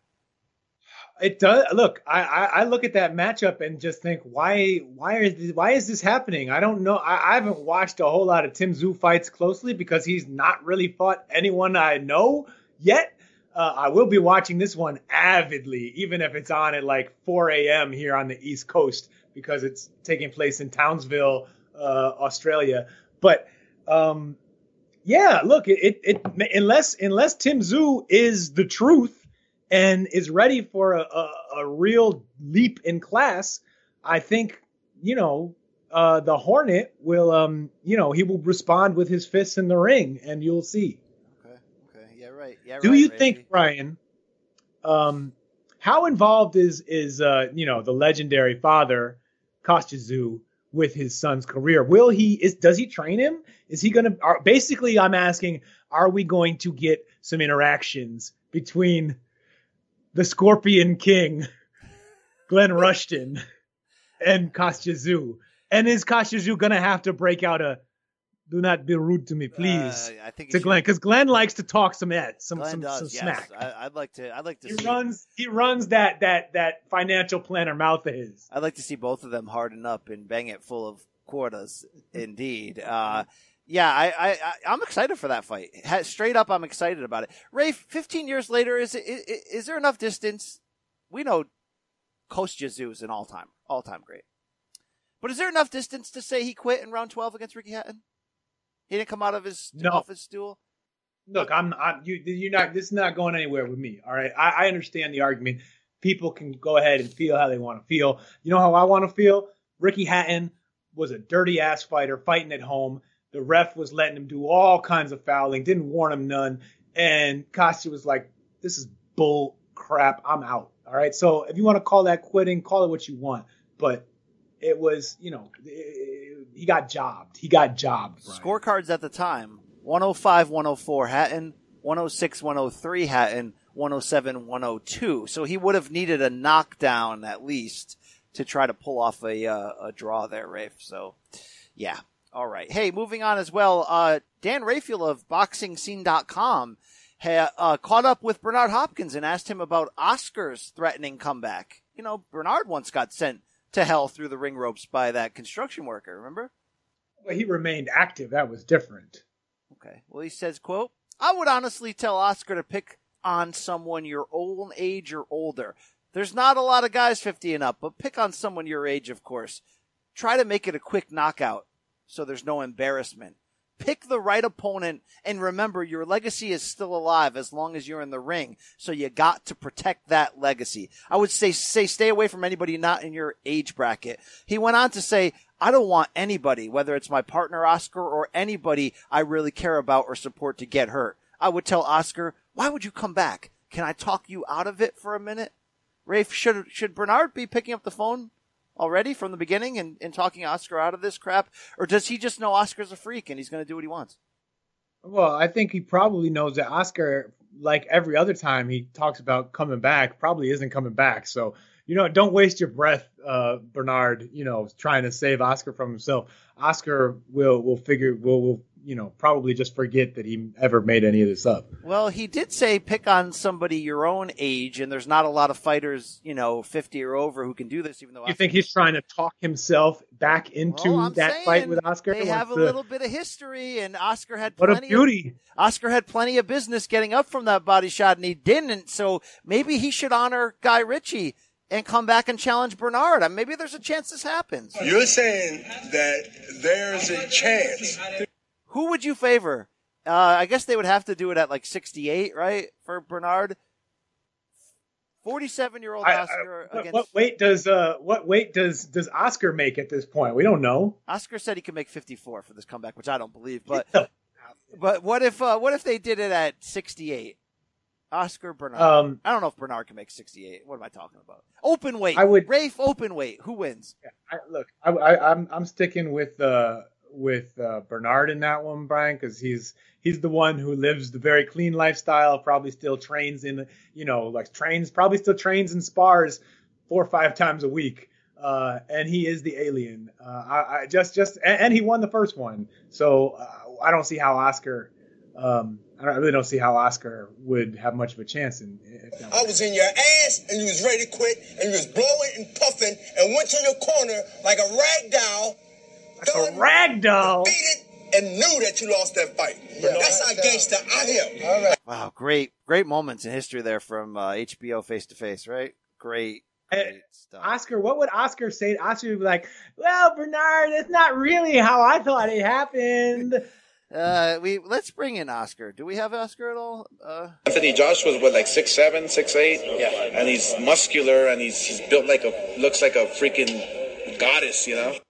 It does. Look, I, I, I look at that matchup and just think, why why is this, why is this happening? I don't know. I, I haven't watched a whole lot of Tim Zoo fights closely because he's not really fought anyone I know yet. Uh, I will be watching this one avidly, even if it's on at like four a.m. here on the East Coast because it's taking place in Townsville, uh, Australia. But um, yeah, look, it, it, it unless unless Tim Zoo is the truth and is ready for a, a, a real leap in class, I think, you know, uh, the Hornet will, um, you know, he will respond with his fists in the ring, and you'll see. Okay, okay, yeah, right. Yeah, Do right, you Ray. think, Ryan, um, how involved is, is uh, you know, the legendary father, Kostya Zoo, with his son's career? Will he, is does he train him? Is he going to, basically, I'm asking, are we going to get some interactions between the Scorpion King, Glenn Rushton, and Kostya Zoo? And is Kostya Zoo going to have to break out a "do not be rude to me, please" Uh, I think to Glenn? Because Glenn likes to talk some ed, some Glenn some, does, some yes. smack. I, I'd like to. I'd like to. He see, runs he runs that that that financial planner mouth of his. I'd like to see both of them harden up and bang it full of quarters. Indeed. Uh, yeah, I, I, I, I'm excited for that fight. Ha- Straight up, I'm excited about it. Ray, fifteen years later, is, it, is, is there enough distance? We know Kostya Zoo is an all-time, all-time great. But is there enough distance to say he quit in round twelve against Ricky Hatton? He didn't come out of his No. off his stool? Look, I'm, I'm you. You're not. This is not going anywhere with me. All right. I, I understand the argument. People can go ahead and feel how they want to feel. You know how I want to feel? Ricky Hatton was a dirty ass fighter fighting at home. The ref was letting him do all kinds of fouling, didn't warn him none. And Kostya was like, "This is bull crap. I'm out." All right. So if you want to call that quitting, call it what you want. But it was, you know, it, he got jobbed. He got jobbed. Brian. Scorecards at the time: one oh five, one oh four Hatton, one oh six, one oh three Hatton, one oh seven one oh two. So he would have needed a knockdown at least to try to pull off a uh, a draw there, Rafe. So, yeah. All right. Hey, moving on as well. Uh, Dan Rafael of boxing scene dot com ha, uh, caught up with Bernard Hopkins and asked him about Oscar's threatening comeback. You know, Bernard once got sent to hell through the ring ropes by that construction worker, remember? Well, he remained active. That was different. Okay. Well, he says, quote, I would honestly tell Oscar to pick on someone your own age or older. There's not a lot of guys fifty and up, but pick on someone your age, of course. Try to make it a quick knockout so there's no embarrassment. Pick the right opponent, and remember, your legacy is still alive as long as you're in the ring, so you got to protect that legacy. I would say, say stay away from anybody not in your age bracket. He went on to say, I don't want anybody, whether it's my partner Oscar or anybody I really care about or support, to get hurt. I would tell Oscar, why would you come back? Can I talk you out of it for a minute? Rafe, should should Bernard be picking up the phone already from the beginning and, and talking Oscar out of this crap? Or does he just know Oscar's a freak and he's going to do what he wants? Well, I think he probably knows that Oscar, like every other time he talks about coming back, probably isn't coming back. So, you know, don't waste your breath, uh, Bernard, you know, trying to save Oscar from himself. Oscar will, will figure, will, will, you know, probably just forget that he ever made any of this up. Well, he did say pick on somebody your own age, and there's not a lot of fighters, you know, fifty or over who can do this, even though... You think he's trying to talk himself back into well, that fight with Oscar? They have a the... little bit of history, and Oscar had what plenty a beauty. Of, Oscar had plenty of business getting up from that body shot, and he didn't, so maybe he should honor Guy Ritchie and come back and challenge Bernard. I mean, maybe there's a chance this happens. You're saying that there's a chance. Who would you favor? Uh, I guess they would have to do it at like sixty-eight, right, for Bernard? forty-seven-year-old Oscar I, I, against... What weight does uh what weight does does Oscar make at this point? We don't know. Oscar said he could make fifty-four for this comeback, which I don't believe. But but what if uh, what if they did it at sixty-eight? Oscar Bernard. Um, I don't know if Bernard can make sixty-eight. What am I talking about? Open weight. I would Rafe open weight. Who wins? I, look, I, I, I'm I'm sticking with uh with uh, Bernard in that one, Brian, because he's he's the one who lives the very clean lifestyle. Probably still trains in, you know, like trains. Probably still trains and spars four or five times a week. Uh, and he is the alien. Uh, I, I just just and, and he won the first one, so uh, I don't see how Oscar. Um, I, don't, I really don't see how Oscar would have much of a chance. In, in I was in your ass, and you was ready to quit, and you was blowing and puffing, and went to your corner like a rag doll. Like a rag doll. Defeated and knew that you lost that fight. Yeah, that's how gangster I am. All right. Wow, great, great moments in history there from uh, H B O Face to Face, right? Great. Great stuff. Oscar, what would Oscar say? Oscar would be like, "Well, Bernard, it's not really how I thought it happened." Uh, we let's bring in Oscar. Do we have Oscar at all? Uh, Anthony Joshua was what, like six seven, six eight, yeah, and he's muscular and he's he's built like a looks like a freaking goddess, you know.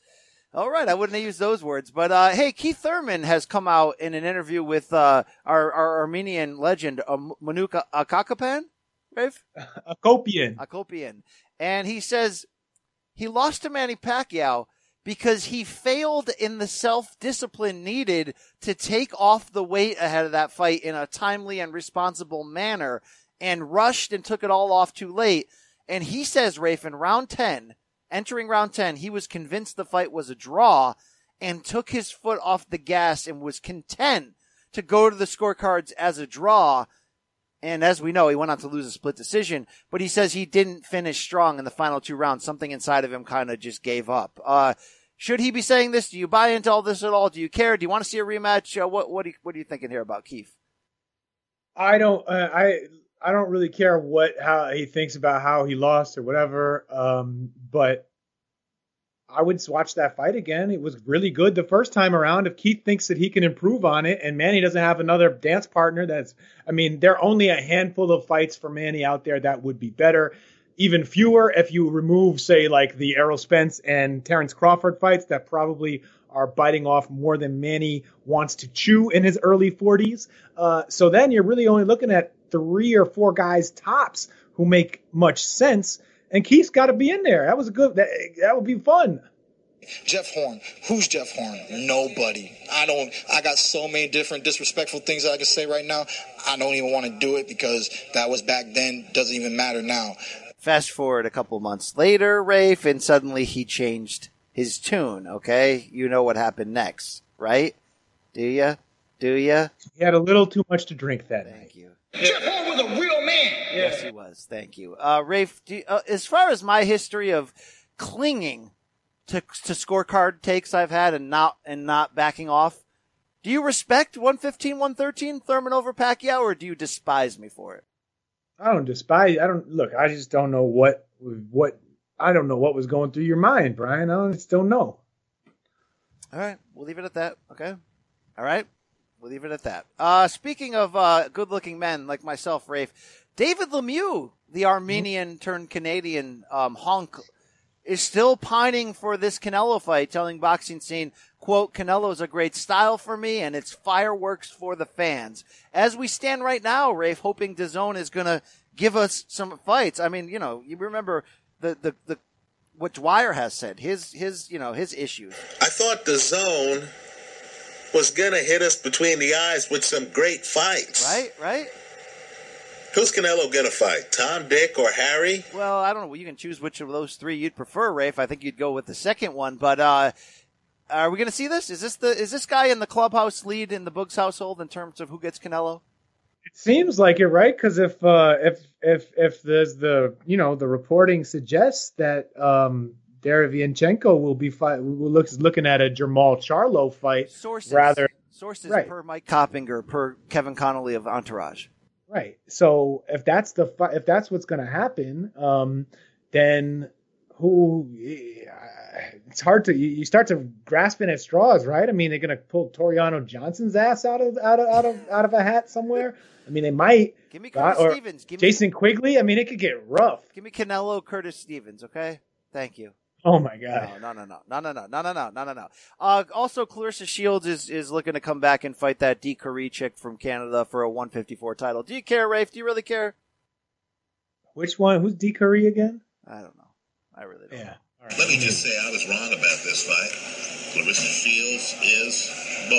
All right, I wouldn't have used those words, but uh, hey, Keith Thurman has come out in an interview with uh, our, our Armenian legend uh, Manuk Akakopan, Rafe? Akopian. Akopian, and he says he lost to Manny Pacquiao because he failed in the self-discipline needed to take off the weight ahead of that fight in a timely and responsible manner, and rushed and took it all off too late. And he says, Rafe, in round ten. Entering round ten, he was convinced the fight was a draw and took his foot off the gas and was content to go to the scorecards as a draw. And as we know, he went on to lose a split decision, but he says he didn't finish strong in the final two rounds. Something inside of him kind of just gave up. Uh, should he be saying this? Do you buy into all this at all? Do you care? Do you want to see a rematch? Uh, what, what, are you, what are you thinking here about Keith? I don't, uh, I, I don't really care what how he thinks about how he lost or whatever. Um, but I would watch that fight again. It was really good the first time around. If Keith thinks that he can improve on it, and Manny doesn't have another dance partner, that's, I mean, there are only a handful of fights for Manny out there that would be better. Even fewer if you remove, say, like the Errol Spence and Terrence Crawford fights that probably are biting off more than Manny wants to chew in his early forties. Uh, so then you're really only looking at three or four guys tops who make much sense. And Keith's got to be in there. That was a good, that, that would be fun. Jeff Horn. Who's Jeff Horn? Nobody. I don't, I got so many different disrespectful things that I can say right now. I don't even want to do it because that was back then. Doesn't even matter now. Fast forward a couple months later, Rafe, and suddenly he changed his tune, okay? You know what happened next, right? Do ya? Do ya? He had a little too much to drink that night. Thank you. Jeff Horn was a real man. Yes, he was. Thank you. Uh, Rafe, do you, uh, as far as my history of clinging to to scorecard takes I've had and not and not backing off, do you respect one fifteen, one thirteen Thurman over Pacquiao, or do you despise me for it? I don't despise. I don't look. I just don't know what what. I don't know what was going through your mind, Brian. I just don't know. All right, we'll leave it at that. Okay. All right, we'll leave it at that. Uh, speaking of uh, good-looking men like myself, Rafe, David Lemieux, the Armenian mm-hmm. turned Canadian um, hunk, is still pining for this Canelo fight, telling Boxing Scene, quote, Canelo is a great style for me, and it's fireworks for the fans. As we stand right now, Rafe, hoping DAZN is going to give us some fights. I mean, you know, you remember the, the, the what Dwyer has said, his, his, you know, his issues. I thought DAZN was going to hit us between the eyes with some great fights. Right, right. Who's Canelo going to fight? Tom, Dick, or Harry? Well, I don't know. You can choose which of those three you'd prefer, Rafe. I think you'd go with the second one. But uh, are we going to see this? Is this the is this guy in the clubhouse lead in the Boogs household in terms of who gets Canelo? It seems like it, right? Because if uh, if if if there's the you know the reporting suggests that um, Derevyanchenko will be fight, will look looking at a Jermall Charlo fight. Sources, rather sources right. per Mike Coppinger, per Kevin Connolly of Entourage. Right. So if that's the if that's what's going to happen, um, then who? It's hard to you start to grasping at straws, right? I mean, they're going to pull Toriano Johnson's ass out of out of out of out of a hat somewhere. I mean, they might. Give me Curtis or Stevens. Give Jason me, Quigley. I mean, it could get rough. Give me Canelo, Curtis Stevens. Okay. Thank you. Oh my God! No, no, no, no, no, no, no, no, no, no, no, no. Uh, also, Clarissa Shields is, is looking to come back and fight that D. Curry chick from Canada for a one fifty-four title. Do you care, Rafe? Do you really care? Which one? Who's D. Curry again? I don't know. I really don't. Yeah. know. All right. Let me just say I was wrong about this fight. Clarissa Shields is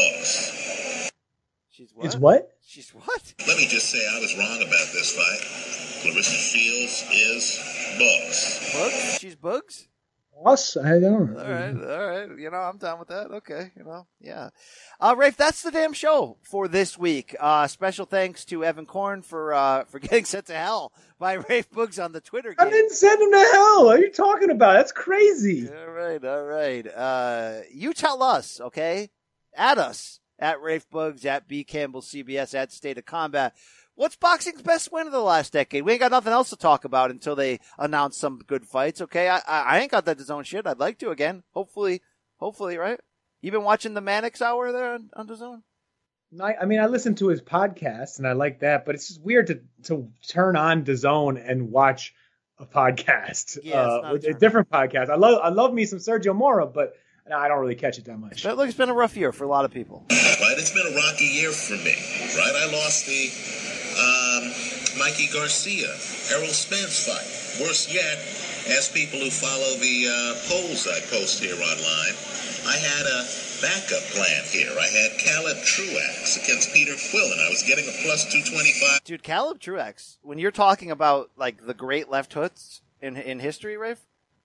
boss. She's what? It's what? She's what? Let me just say I was wrong about this fight. Clarissa Shields is boss. Bugs? She's Bugs? Boss? I don't know. All right, all right. You know, I'm down with that. Okay, you know, yeah. Uh, Rafe, that's the damn show for this week. Uh, special thanks to Evan Korn for uh, for getting sent to hell by Rafe Boogs on the Twitter game. I didn't send him to hell. What are you talking about? That's crazy. All right, all right. Uh, you tell us, okay? At us, at Rafe Boogs, at B Campbell C B S, at State of Combat. What's boxing's best win of the last decade? We ain't got nothing else to talk about until they announce some good fights, okay? I I, I ain't got that DAZN shit. I'd like to again. Hopefully, hopefully, right? You been watching the Mannix Hour there on, on DAZN? I, I mean, I listened to his podcast and I like that, but it's just weird to to turn on DAZN and watch a podcast, Yeah, it's uh, not with a a different podcast. I love I love me some Sergio Mora, but I don't really catch it that much. But look, it's been a rough year for a lot of people. Right, it's been a rocky year for me. Right, I lost the um, Mikey Garcia, Errol Spence fight. Worse yet, as people who follow the uh, polls I post here online, I had a backup plan here. I had Caleb Truax against Peter Quillen. I was getting a plus two twenty-five. Dude, Caleb Truax, when you're talking about like the great left hooks in in history, Rafe,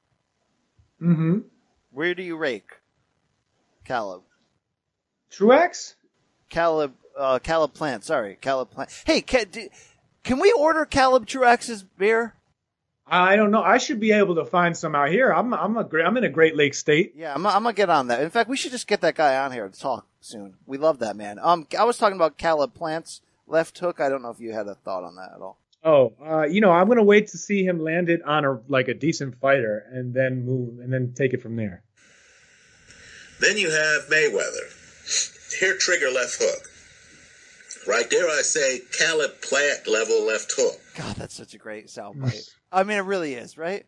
Mm-hmm. where do you rake Caleb? Truax? Caleb, uh, Caleb Plant. Sorry, Caleb Plant. Hey, can, do, can we order Caleb Truax's beer? I don't know. I should be able to find some out here. I'm I'm a great, I'm in a Great Lakes state. Yeah, I'm, I'm gonna get on that. In fact, we should just get that guy on here to talk soon. We love that man. Um, I was talking about Caleb Plant's left hook. I don't know if you had a thought on that at all. Oh, uh, you know, I'm gonna wait to see him land it on a like a decent fighter, and then move and then take it from there. Then you have Mayweather. Hair trigger left hook. Right there, I say Caleb Plant level left hook. God, that's such a great soundbite. I mean, it really is, right?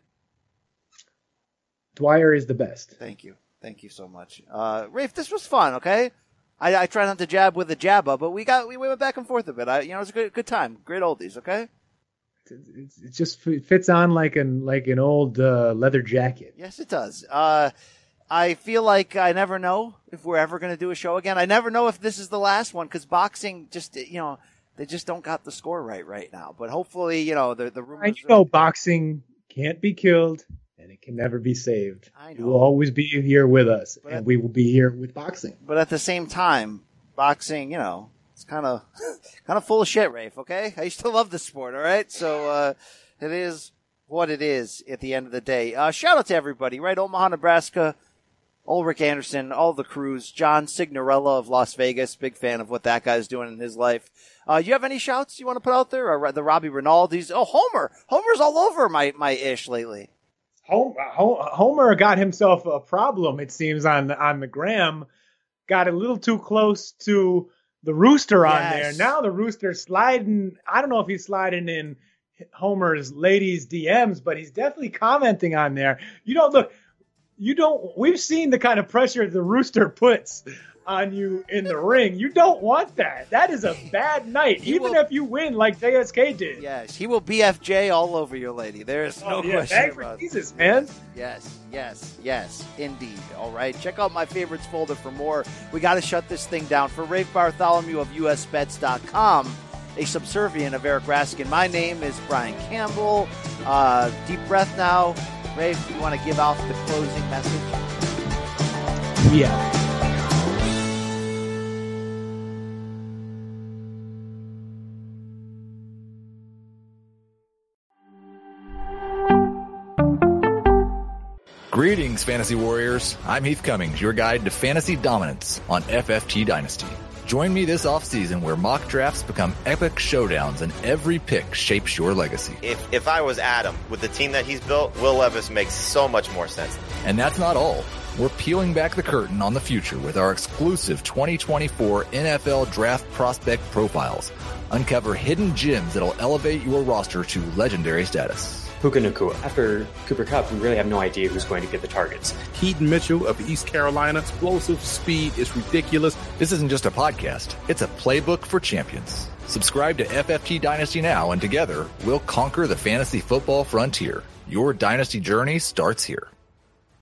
Dwyer is the best. Thank you. Thank you so much. Uh, Rafe, this was fun, okay? I, I try not to jab with a jabba, but we got we went back and forth a bit. I, you know, it was a good good time. Great oldies, okay? It, it just fits on like an like an old uh, leather jacket. Yes, it does. Uh, I feel like I never know if we're ever going to do a show again. I never know if this is the last one because boxing just, you know, they just don't got the score right right now. But hopefully, you know, the, the rumors. And you know, boxing can't be killed and it can never be saved. I know. You will always be here with us, But and at- we will be here with boxing. But at the same time, boxing, you know, it's kind of kind of full of shit, Rafe, okay? I used to love the sport, all right? So uh, it is what it is at the end of the day. Uh, shout out to everybody, right? Omaha, Nebraska, Ulrich Anderson, all the crews, John Signorella of Las Vegas, big fan of what that guy's doing in his life. Uh, you have any shouts you want to put out there? Or the Robbie Rinaldi's? Oh, Homer. Homer's all over my, my ish lately. Homer got himself a problem, it seems, on the, on the gram. Got a little too close to the Rooster on Yes. there. Now the Rooster's sliding. I don't know if he's sliding in Homer's ladies' D Ms, but he's definitely commenting on there. You don't look. You don't. We've seen the kind of pressure the Rooster puts on you in the ring. You don't want that. That is a bad night, He even will- if you win like J S K did. Yes, he will B F J all over your lady. There is no Oh, yeah, question thank about it. Jesus, man. Yes, yes, yes, indeed. All right. Check out my favorites folder for more. We got to shut this thing down. For Rafe Bartholomew of U S bets dot com, a subservient of Eric Raskin, my name is Brian Campbell. Uh, deep breath now. Rafe, you want to give out the closing message? Yeah. Greetings, Fantasy Warriors. I'm Heath Cummings, your guide to fantasy dominance on F F T Dynasty. Join me this offseason where mock drafts become epic showdowns and every pick shapes your legacy. If if I was Adam, with the team that he's built, Will Levis makes so much more sense. And that's not all. We're peeling back the curtain on the future with our exclusive twenty twenty-four N F L Draft Prospect Profiles. Uncover hidden gems that'll elevate your roster to legendary status. Puka Nacua. After Cooper Kupp, we really have no idea who's going to get the targets. Keaton Mitchell of East Carolina. Explosive speed is ridiculous. This isn't just a podcast. It's a playbook for champions. Subscribe to F F T Dynasty now, and together, we'll conquer the fantasy football frontier. Your dynasty journey starts here.